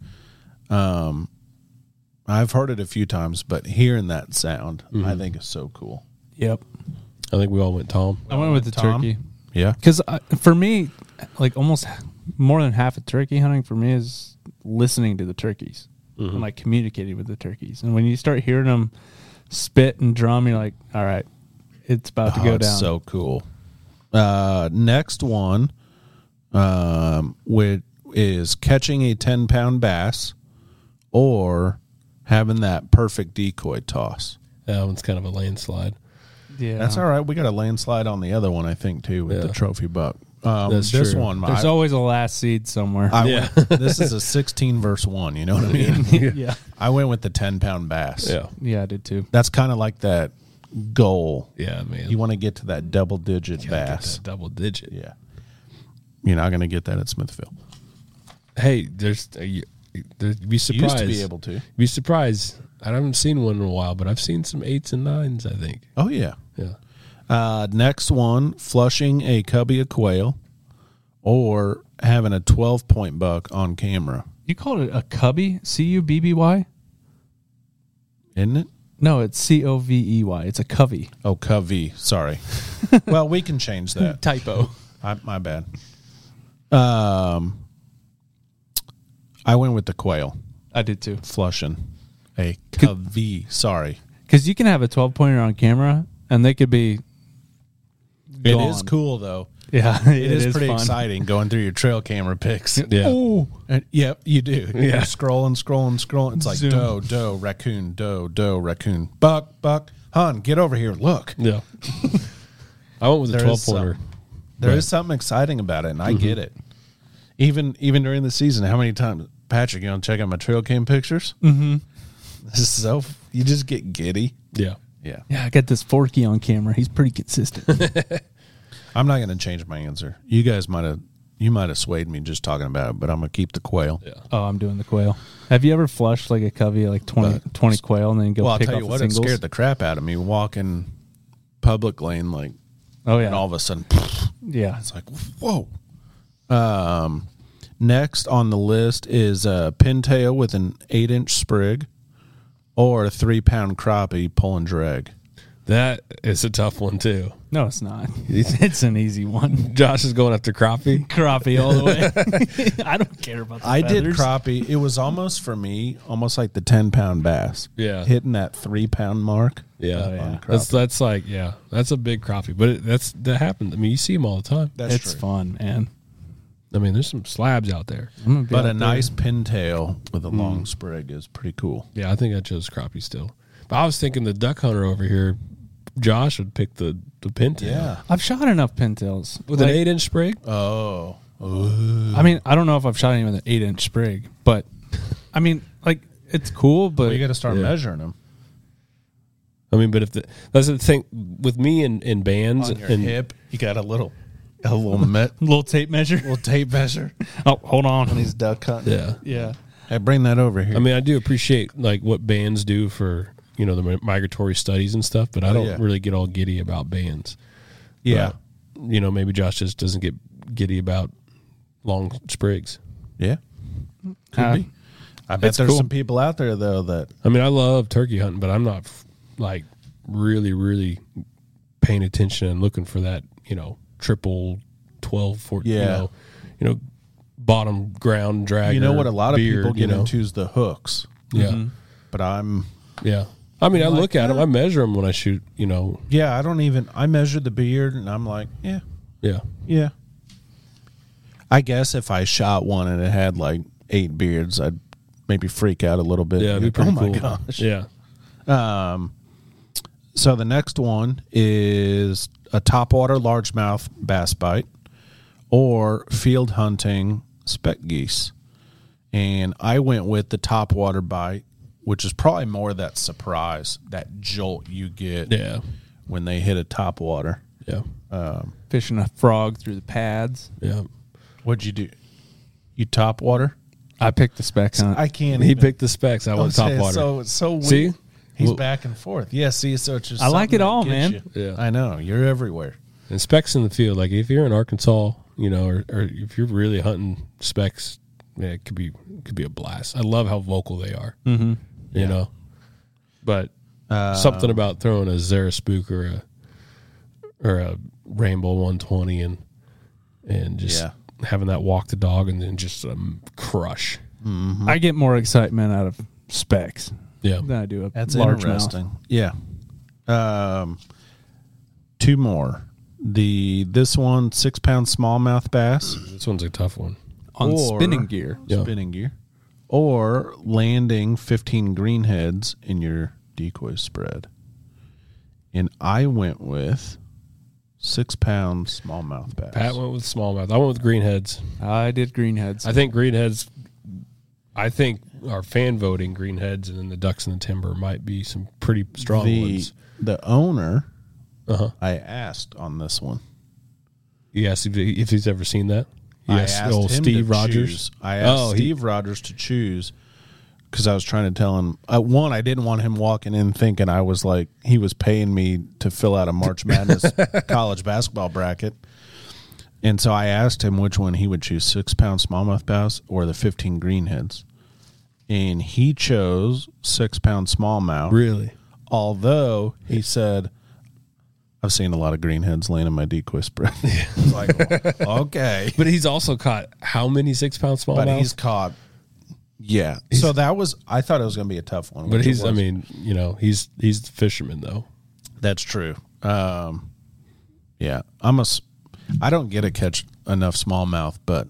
Speaker 1: I've heard it a few times, but hearing that sound, I think is so cool.
Speaker 3: Yep.
Speaker 2: I think we all went tom.
Speaker 3: I went with the
Speaker 1: Tom?
Speaker 3: turkey.
Speaker 1: Yeah.
Speaker 3: Because for me, like almost more than half of turkey hunting for me is listening to the turkeys and like communicating with the turkeys. And when you start hearing them spit and drum, you're like, all right, it's about to go
Speaker 1: it's
Speaker 3: down.
Speaker 1: so cool. Next one, which is catching a 10-pound bass, or having that perfect decoy toss.
Speaker 2: That one's kind of a landslide.
Speaker 3: yeah,
Speaker 1: That's all right. We got a landslide on the other one, I think, too, with the
Speaker 2: Yeah.
Speaker 1: trophy buck.
Speaker 2: That's
Speaker 1: this
Speaker 2: true.
Speaker 1: one,
Speaker 3: There's always a last seed somewhere.
Speaker 1: this is a 16 versus 1. You know what I mean?
Speaker 3: yeah,
Speaker 1: I went with the 10-pound bass.
Speaker 2: Yeah.
Speaker 3: yeah, I did too.
Speaker 1: That's kind of like that goal.
Speaker 2: Yeah, man.
Speaker 1: You want to get to that double-digit
Speaker 2: Gotta get
Speaker 1: bass.
Speaker 2: that double digit.
Speaker 1: Yeah. You're not going to get that at Smithfield.
Speaker 2: Hey, you'd be surprised.
Speaker 1: Used to be able to.
Speaker 2: Be surprised. I haven't seen one in a while, but I've seen some 8s and 9s, I think.
Speaker 1: Oh, yeah.
Speaker 2: Yeah.
Speaker 1: Next one, flushing a cubby of quail, or having a 12-point buck on camera.
Speaker 3: You called it a cubby? C-U-B-B-Y?
Speaker 1: Isn't it?
Speaker 3: No, it's C-O-V-E-Y. It's a covey.
Speaker 1: Oh, covey. Sorry. Well, we can change that.
Speaker 3: Typo.
Speaker 1: My bad. I went with the quail,
Speaker 3: I did too.
Speaker 1: flushing a covey. Sorry.
Speaker 3: Because you can have a 12-pointer on camera, and they could be
Speaker 1: It
Speaker 3: gone.
Speaker 1: is cool, though.
Speaker 3: Yeah,
Speaker 1: It is pretty
Speaker 3: fun.
Speaker 1: exciting going through your trail camera pics.
Speaker 2: Yeah.
Speaker 3: Oh,
Speaker 1: And, yep, you do.
Speaker 2: Yeah.
Speaker 1: You're scrolling. It's like
Speaker 3: Zoom.
Speaker 1: doe, raccoon, doe, raccoon. Buck, hun, get over here. Look.
Speaker 2: Yeah. I went with a
Speaker 1: There is
Speaker 2: 12-pointer.
Speaker 1: There is something exciting about it, and I get it. Even during the season, how many times, Patrick, you want to check out my trail cam pictures? Mm-hmm. This is so, you just get giddy.
Speaker 2: Yeah.
Speaker 1: Yeah.
Speaker 3: Yeah, I got this Forky on camera. He's pretty consistent.
Speaker 1: I'm not going to change my answer. You guys might have swayed me just talking about it, but I'm going to keep the quail.
Speaker 2: Yeah.
Speaker 3: Oh, I'm doing the quail. Have you ever flushed like a covey of like 20 quail and then go
Speaker 1: Well, I'll
Speaker 3: pick
Speaker 1: tell
Speaker 3: off
Speaker 1: you
Speaker 3: the
Speaker 1: what,
Speaker 3: singles?
Speaker 1: it scared the crap out of me walking public lane, like,
Speaker 3: Oh, yeah.
Speaker 1: and all of a sudden,
Speaker 3: Yeah.
Speaker 1: it's like, whoa. Next on the list is a pintail with an 8-inch sprig or a 3-pound crappie pull and drag.
Speaker 2: That is a tough one, too.
Speaker 3: No, it's not. It's an easy one.
Speaker 2: Josh is going after crappie.
Speaker 3: Crappie all the way. I don't care about the
Speaker 1: I did
Speaker 3: feathers.
Speaker 1: crappie. It was almost, for me, almost like the 10-pound bass.
Speaker 2: Yeah.
Speaker 1: Hitting that 3-pound mark.
Speaker 2: Yeah.
Speaker 3: Oh, yeah.
Speaker 2: That's like, yeah, that's a big crappie. But that happens. I mean, you see them all the time.
Speaker 1: That's
Speaker 3: It's
Speaker 1: true.
Speaker 3: fun, man.
Speaker 2: I mean, there's some slabs out there.
Speaker 3: I'm gonna be
Speaker 1: But
Speaker 3: out
Speaker 1: a
Speaker 3: there.
Speaker 1: nice pintail with a long sprig is pretty cool.
Speaker 2: Yeah, I think I chose crappie still. But I was thinking the duck hunter over here, Josh, would pick the pintail.
Speaker 3: I've shot enough pintails
Speaker 2: With an 8-inch sprig?
Speaker 1: Oh.
Speaker 3: I mean, I don't know if I've shot any with an 8-inch sprig, but I mean, like, it's cool, but
Speaker 1: Well, you got to start
Speaker 2: Yeah.
Speaker 1: measuring them.
Speaker 2: I mean, but that's the thing with me in bands
Speaker 1: On your
Speaker 2: and
Speaker 1: hip, you got a little
Speaker 3: little tape measure.
Speaker 1: little tape measure.
Speaker 3: Oh, hold on.
Speaker 1: When he's duck hunting.
Speaker 2: yeah.
Speaker 3: Yeah.
Speaker 1: Hey, bring that over here.
Speaker 2: I mean, I do appreciate like what bands do for the migratory studies and stuff, but I don't
Speaker 1: yeah.
Speaker 2: really get all giddy about bands.
Speaker 1: yeah.
Speaker 2: But, maybe Josh just doesn't get giddy about long sprigs.
Speaker 1: Yeah.
Speaker 3: Uh,
Speaker 1: be. I bet
Speaker 3: it's
Speaker 1: there's
Speaker 3: cool.
Speaker 1: some people out there, though, that.
Speaker 2: I mean, I love turkey hunting, but I'm not like really, really paying attention and looking for that, triple 12, 14,
Speaker 1: Yeah.
Speaker 2: bottom ground drag.
Speaker 1: You know what a lot of
Speaker 2: beard,
Speaker 1: people get into is the hooks.
Speaker 2: Yeah.
Speaker 1: But I'm.
Speaker 2: Yeah. I mean, I
Speaker 1: like
Speaker 2: look at them,
Speaker 1: that.
Speaker 2: I measure them when I shoot,
Speaker 1: Yeah, I measured the beard and I'm like, yeah.
Speaker 2: Yeah.
Speaker 1: I guess if I shot one and it had like 8 beards, I'd maybe freak out a little bit.
Speaker 2: Yeah, it'd be
Speaker 1: Like,
Speaker 2: pretty
Speaker 1: oh my
Speaker 2: cool.
Speaker 1: gosh.
Speaker 2: Yeah.
Speaker 1: So the next one is a topwater largemouth bass bite or field hunting speck geese. And I went with the topwater bite, which is probably more that surprise, that jolt you get
Speaker 2: Yeah.
Speaker 1: when they hit a topwater.
Speaker 2: Yeah.
Speaker 3: Fishing a frog through the pads.
Speaker 2: Yeah.
Speaker 1: What'd you do? You topwater?
Speaker 3: I picked the spec hunt.
Speaker 1: I can't
Speaker 2: He
Speaker 1: even.
Speaker 2: picked the specs. I went top water.
Speaker 1: It's so weird.
Speaker 2: See?
Speaker 1: He's
Speaker 2: Well-
Speaker 1: back and forth. Yeah, see, so it's just
Speaker 3: I like
Speaker 1: something
Speaker 3: it
Speaker 1: that
Speaker 3: all,
Speaker 1: gets
Speaker 3: man.
Speaker 1: you.
Speaker 2: Yeah.
Speaker 1: I know. You're everywhere.
Speaker 2: And specs in the field, like if you're in Arkansas, or if you're really hunting specs, yeah, it could be a blast. I love how vocal they are.
Speaker 3: Mm-hmm.
Speaker 2: You know, but something about throwing a Zara Spook or a Rainbow 120 and just having that walk the dog and then just crush.
Speaker 1: Mm-hmm.
Speaker 3: I get more excitement out of specs
Speaker 2: Yeah,
Speaker 3: than I do a
Speaker 1: That's
Speaker 3: largemouth.
Speaker 1: interesting. Yeah. 2 more. This one, 6-pound smallmouth bass.
Speaker 2: this one's a tough one.
Speaker 3: On
Speaker 1: Or-
Speaker 3: spinning gear.
Speaker 2: Yeah.
Speaker 1: Spinning gear. Or landing 15 greenheads in your decoy spread. And I went with 6-pound smallmouth bass.
Speaker 2: Pat went with smallmouth. I went with greenheads.
Speaker 3: I did greenheads.
Speaker 2: I think greenheads. I think our fan voting greenheads and then the ducks in the timber might be some pretty strong ones.
Speaker 1: The owner,
Speaker 2: Uh-huh.
Speaker 1: I asked on this one.
Speaker 2: You asked if he's ever seen that.
Speaker 1: I
Speaker 2: Yes,
Speaker 1: asked
Speaker 2: old
Speaker 1: him
Speaker 2: Steve
Speaker 1: to
Speaker 2: Rogers.
Speaker 1: choose. I asked Steve Rogers to choose because I was trying to tell him. One, I didn't want him walking in thinking I was like he was paying me to fill out a March Madness college basketball bracket. And so I asked him which one he would choose, 6-pound smallmouth bass or the 15 greenheads. And he chose 6-pound smallmouth.
Speaker 2: Really?
Speaker 1: Although he said, I've seen a lot of greenheads laying in my decoy spread. I was like, okay.
Speaker 2: But he's also caught how many 6-pound smallmouth?
Speaker 1: But he's caught. Yeah. So that was, I thought it was going to be a tough one.
Speaker 2: But
Speaker 1: which it
Speaker 2: he's, I
Speaker 1: was.
Speaker 2: mean, he's the fisherman though.
Speaker 1: That's true. Yeah. I don't get to catch enough smallmouth, but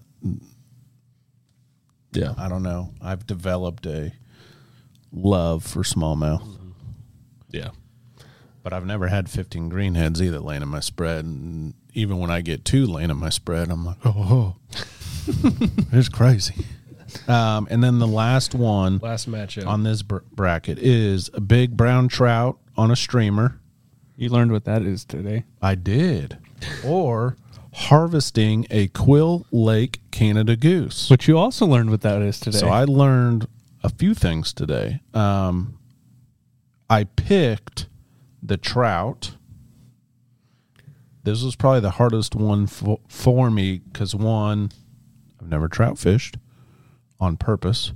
Speaker 2: Yeah.
Speaker 1: I don't know. I've developed a love for smallmouth.
Speaker 2: Yeah.
Speaker 1: But I've never had 15 greenheads either laying in my spread. And even when I get 2 laying in my spread, I'm like, oh. It's crazy. And then the last
Speaker 2: matchup
Speaker 1: on this bracket is a big brown trout on a streamer.
Speaker 3: You learned what that is today.
Speaker 1: I did. Or harvesting a Quill Lake Canada goose.
Speaker 3: But you also learned what that is today.
Speaker 1: So I learned a few things today. I picked the trout. This was probably the hardest one for me because, one, I've never trout fished on purpose.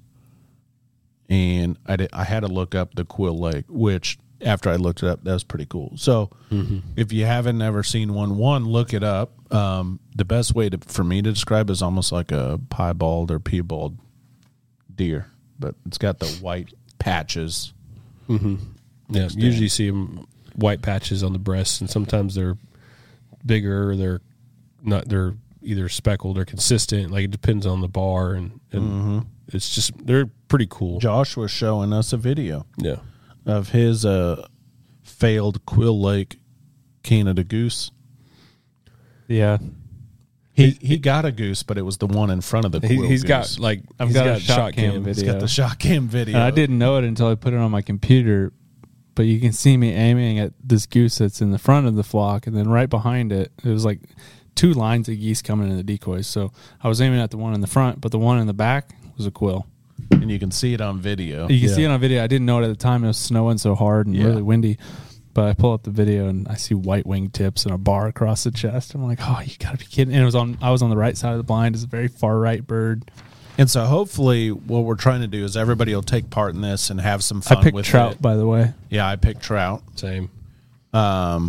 Speaker 1: And I had to look up the Quill Lake, which after I looked it up, that was pretty cool. So if you haven't ever seen one, look it up. The best way for me to describe it is almost like a piebald or piebald deer, but it's got the white patches.
Speaker 2: Yeah, usually you see them white patches on the breast, and sometimes they're bigger. Or they're either speckled or consistent. Like, it depends on the bar, and it's just, they're pretty cool.
Speaker 1: Josh was showing us a video.
Speaker 2: Yeah.
Speaker 1: Of his failed Quill Lake Canada goose.
Speaker 3: Yeah.
Speaker 1: He got a goose, but it was the one in front of the Quill
Speaker 2: He's
Speaker 1: goose.
Speaker 2: got
Speaker 3: I've got a shot cam video.
Speaker 1: He's got the shot cam video.
Speaker 3: And I didn't know it until I put it on my computer, but you can see me aiming at this goose that's in the front of the flock, and then right behind it, it was like 2 lines of geese coming in the decoys. So I was aiming at the one in the front, but the one in the back was a Quill.
Speaker 1: And you can see it on video.
Speaker 3: You can see it on video. I didn't know it at the time. It was snowing so hard and really windy. But I pull up the video and I see white wing tips and a bar across the chest. I'm like, oh, you gotta be kidding! And I was on the right side of the blind. It's a very far right bird.
Speaker 1: And so hopefully, what we're trying to do is everybody will take part in this and have some fun.
Speaker 3: I picked
Speaker 1: with
Speaker 3: trout,
Speaker 1: it.
Speaker 3: by the way.
Speaker 1: Yeah, I picked trout.
Speaker 2: Same.
Speaker 1: Because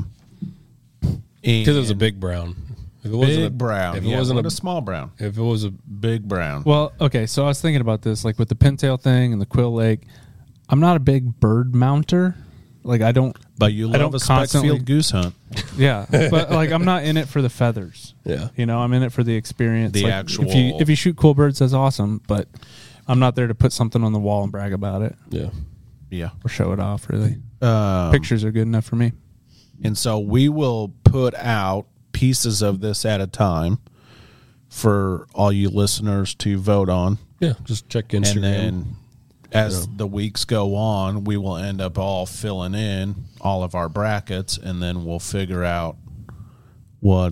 Speaker 2: it was a big brown. If it
Speaker 1: big brown.
Speaker 2: If it wasn't
Speaker 1: a small brown.
Speaker 2: If it was a
Speaker 1: big brown.
Speaker 3: Well, okay, so I was thinking about this, like with the pintail thing and the Quill Lake. I'm not a big bird mounter. Like, I don't.
Speaker 1: But you love a Speckfield goose hunt.
Speaker 3: Yeah, but like, I'm not in it for the feathers.
Speaker 2: Yeah,
Speaker 3: you know, I'm in it for the experience.
Speaker 1: The
Speaker 3: like,
Speaker 1: actual.
Speaker 3: If you shoot cool birds, that's awesome. But I'm not there to put something on the wall and brag about it.
Speaker 1: Yeah,
Speaker 3: or show it off. Really, pictures are good enough for me.
Speaker 1: And so we will put out pieces of this at a time for all you listeners to vote on.
Speaker 2: Yeah, just check Instagram.
Speaker 1: And then as the weeks go on, we will end up all filling in all of our brackets, and then we'll figure out what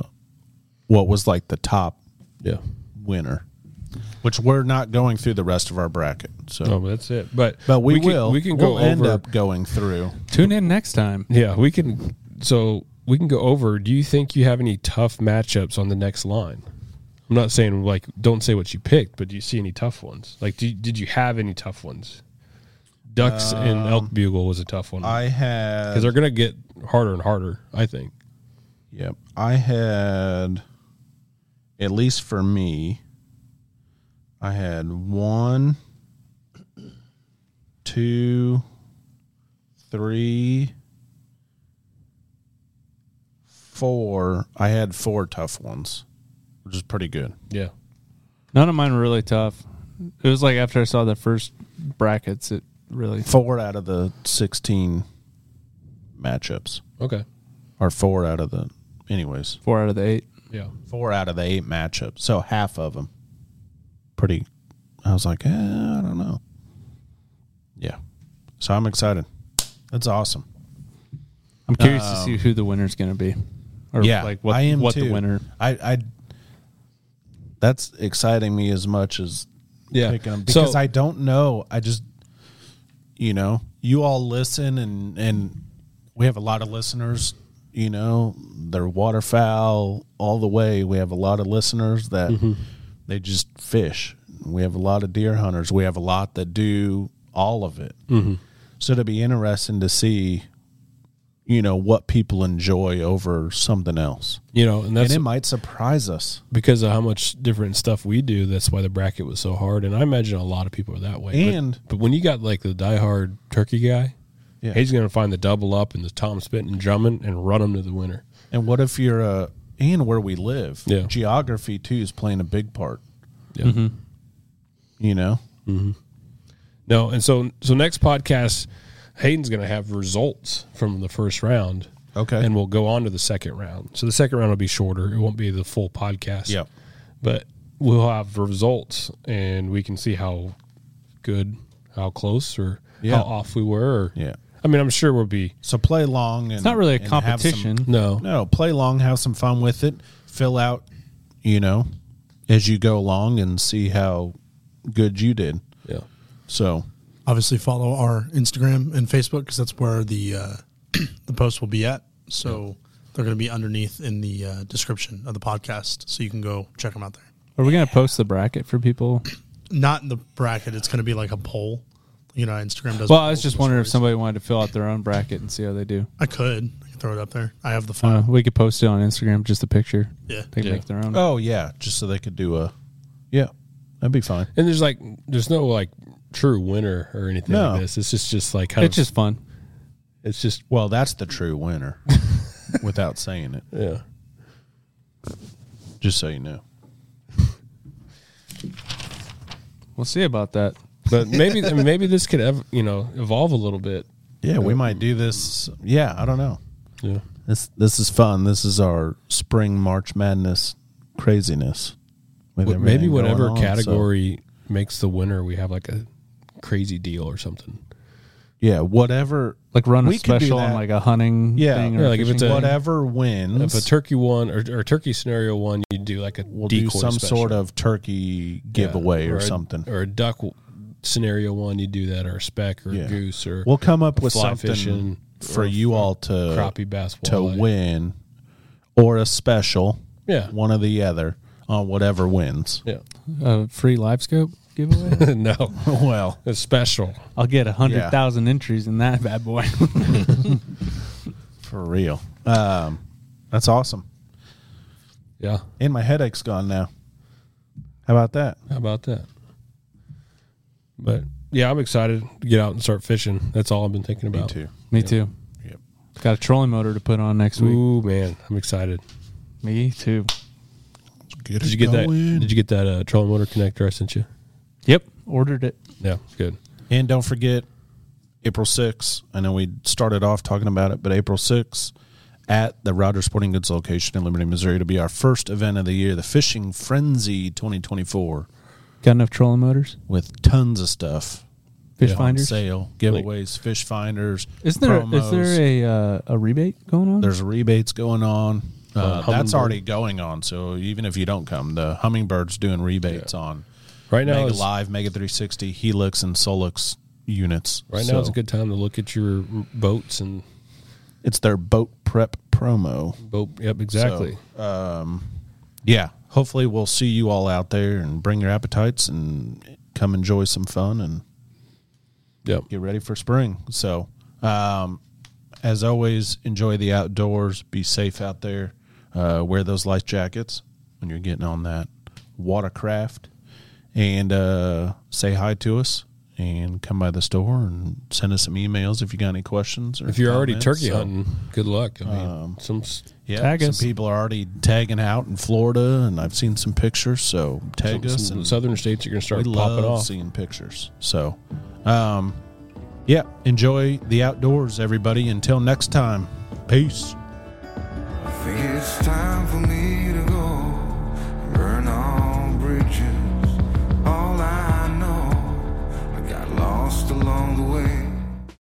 Speaker 1: was like the top winner. Which we're not going through the rest of our bracket. So
Speaker 2: that's it. But
Speaker 1: we will.
Speaker 2: We'll
Speaker 1: end up going through.
Speaker 3: Tune in next time.
Speaker 2: Yeah, we can. So we can go over. Do you think you have any tough matchups on the next line? I'm not saying, like, don't say what you picked, but do you see any tough ones? Like, did you have any tough ones? Ducks and Elk Bugle was a tough one.
Speaker 1: I had,
Speaker 2: because they're going to get harder and harder, I think.
Speaker 1: Yep. I had, at least for me, I had 1, 2, 3, 4. I had 4 tough ones, which is pretty good.
Speaker 2: Yeah.
Speaker 3: None of mine were really tough. It was like after I saw the first brackets, it really...
Speaker 1: 4 out of the 16 matchups.
Speaker 2: Okay.
Speaker 1: Or 4 out of the... Anyways.
Speaker 3: 4 out of the 8.
Speaker 2: Yeah.
Speaker 1: 4 out of the 8 matchups. So half of them. Pretty... I was like, I don't know. Yeah. So I'm excited. That's awesome.
Speaker 3: I'm curious to see who the winner's going to be. Or like what,
Speaker 1: I am
Speaker 3: what
Speaker 1: too.
Speaker 3: the winner...
Speaker 1: I that's exciting me as much as picking them. Because I don't know. I just, you all listen and we have a lot of listeners, they're waterfowl all the way. We have a lot of listeners that they just fish. We have a lot of deer hunters. We have a lot that do all of it. So it'll be interesting to see, what people enjoy over something else.
Speaker 2: And it
Speaker 1: might surprise us.
Speaker 2: Because of how much different stuff we do, that's why the bracket was so hard. And I imagine a lot of people are that way. But when you got like the diehard turkey guy, he's going to find the double up and the Tom spitting and drumming and run them to the winner.
Speaker 1: And what if you're and where we live, geography too is playing a big part.
Speaker 2: Yeah. No, and so next podcast, Hayden's going to have results from the first round.
Speaker 1: Okay.
Speaker 2: And we'll go on to the second round. So the second round will be shorter. It won't be the full podcast.
Speaker 1: Yep.
Speaker 2: But we'll have results, and we can see how good, how close, or how off we were. Or,
Speaker 1: yeah.
Speaker 2: I mean, I'm sure we'll be.
Speaker 1: So play long. And,
Speaker 3: it's not really a competition.
Speaker 2: No,
Speaker 1: play long, have some fun with it, fill out, as you go along, and see how good you did.
Speaker 2: Yeah.
Speaker 1: So
Speaker 4: obviously follow our Instagram and Facebook, because that's where the post will be at. So they're going to be underneath in the description of the podcast, so you can go check them out there.
Speaker 3: Are we going to post the bracket for people?
Speaker 4: Not in the bracket. It's going to be like a poll. Instagram does.
Speaker 3: Well, I was just wondering if somebody wanted to fill out their own bracket and see how they do.
Speaker 4: I could throw it up there. I have the file.
Speaker 3: We could post it on Instagram, just a picture.
Speaker 4: Yeah.
Speaker 3: They can make their own.
Speaker 1: Oh, yeah, just so they could do that'd be fine.
Speaker 2: And there's no like true winner or anything like this. It's just like kind
Speaker 3: it's just fun.
Speaker 2: It's just
Speaker 1: Well, that's the true winner, without saying it.
Speaker 2: yeah.
Speaker 1: Just so you know.
Speaker 3: We'll see about that.
Speaker 2: But maybe this could evolve a little bit.
Speaker 1: Yeah, we might do this. Yeah, I don't know.
Speaker 2: Yeah.
Speaker 1: This is fun. This is our spring March Madness craziness. with
Speaker 2: Maybe
Speaker 1: everything
Speaker 2: whatever
Speaker 1: going on,
Speaker 2: category makes the winner, we have like a crazy deal or something.
Speaker 1: Yeah, whatever.
Speaker 3: Like run a
Speaker 1: We could do
Speaker 3: special on
Speaker 1: that.
Speaker 3: like a hunting thing. Or
Speaker 2: Yeah, like if it's a-
Speaker 1: Whatever wins,
Speaker 2: If a turkey one or turkey scenario one, you do like a
Speaker 1: we'll
Speaker 2: decoy
Speaker 1: do some
Speaker 2: special.
Speaker 1: sort of turkey giveaway or something.
Speaker 2: Or a duck scenario one, you do that, or a speck or a goose, or
Speaker 1: we'll come up with
Speaker 2: fly
Speaker 1: something
Speaker 2: fishing,
Speaker 1: for
Speaker 2: or
Speaker 1: you all to
Speaker 2: crappie bass
Speaker 1: to
Speaker 2: walleye.
Speaker 1: win, or a special.
Speaker 2: Yeah.
Speaker 1: one or the other on whatever wins.
Speaker 2: Yeah.
Speaker 3: Free live scope giveaway.
Speaker 2: No.
Speaker 1: Well,
Speaker 2: It's special.
Speaker 3: I'll get 100,000 entries in that bad boy.
Speaker 1: for real. That's awesome.
Speaker 2: Yeah.
Speaker 1: And my headache's gone now. How about that?
Speaker 2: How about that? But yeah, I'm excited to get out and start fishing. That's all I've been thinking about.
Speaker 1: Me too.
Speaker 3: Me too.
Speaker 1: Yep.
Speaker 3: Got a trolling motor to put on next week.
Speaker 2: Ooh, man, I'm excited.
Speaker 3: Me too.
Speaker 1: Did
Speaker 2: Did you get that? Did you get that trolling motor connector I sent you?
Speaker 3: Yep. Ordered it.
Speaker 2: Yeah, good.
Speaker 1: And don't forget, April 6th, I know we started off talking about it, but April 6th at the Rogers Sporting Goods location in Liberty, Missouri, to be our first event of the year, the Fishing Frenzy 2024,
Speaker 3: Got enough trolling motors?
Speaker 1: with tons of stuff.
Speaker 3: Fish
Speaker 1: on
Speaker 3: finders?
Speaker 1: sale, giveaways, fish finders,
Speaker 3: Is there
Speaker 1: promos.
Speaker 3: a rebate going on?
Speaker 1: There's rebates going on. That's
Speaker 2: Hummingbird.
Speaker 1: already going on. So even if you don't come, the Hummingbird's doing rebates on
Speaker 2: Right now,
Speaker 1: Mega
Speaker 2: is,
Speaker 1: Live, Mega 360, Helix, and Solix units.
Speaker 2: right now, it's a good time to look at your boats and
Speaker 1: It's their boat prep promo.
Speaker 2: boat. Yep, exactly.
Speaker 1: So, yeah, hopefully we'll see you all out there and bring your appetites and come enjoy some fun and
Speaker 2: Yep.
Speaker 1: get ready for spring. So, as always, enjoy the outdoors. Be safe out there. Wear those life jackets when you're getting on that watercraft. And say hi to us and come by the store and send us some emails if you got any questions. Or
Speaker 2: If you're already
Speaker 1: comments.
Speaker 2: turkey
Speaker 1: So,
Speaker 2: hunting, good luck. I mean,
Speaker 3: Tag
Speaker 1: some
Speaker 3: us.
Speaker 1: people are already tagging out in Florida, and I've seen some pictures. So tag us.
Speaker 2: some
Speaker 1: And
Speaker 2: southern states, you're going to start
Speaker 1: we
Speaker 2: popping
Speaker 1: love
Speaker 2: off.
Speaker 1: seeing pictures. So, yeah, enjoy the outdoors, everybody. Until next time, peace.
Speaker 5: I think it's time for me to go.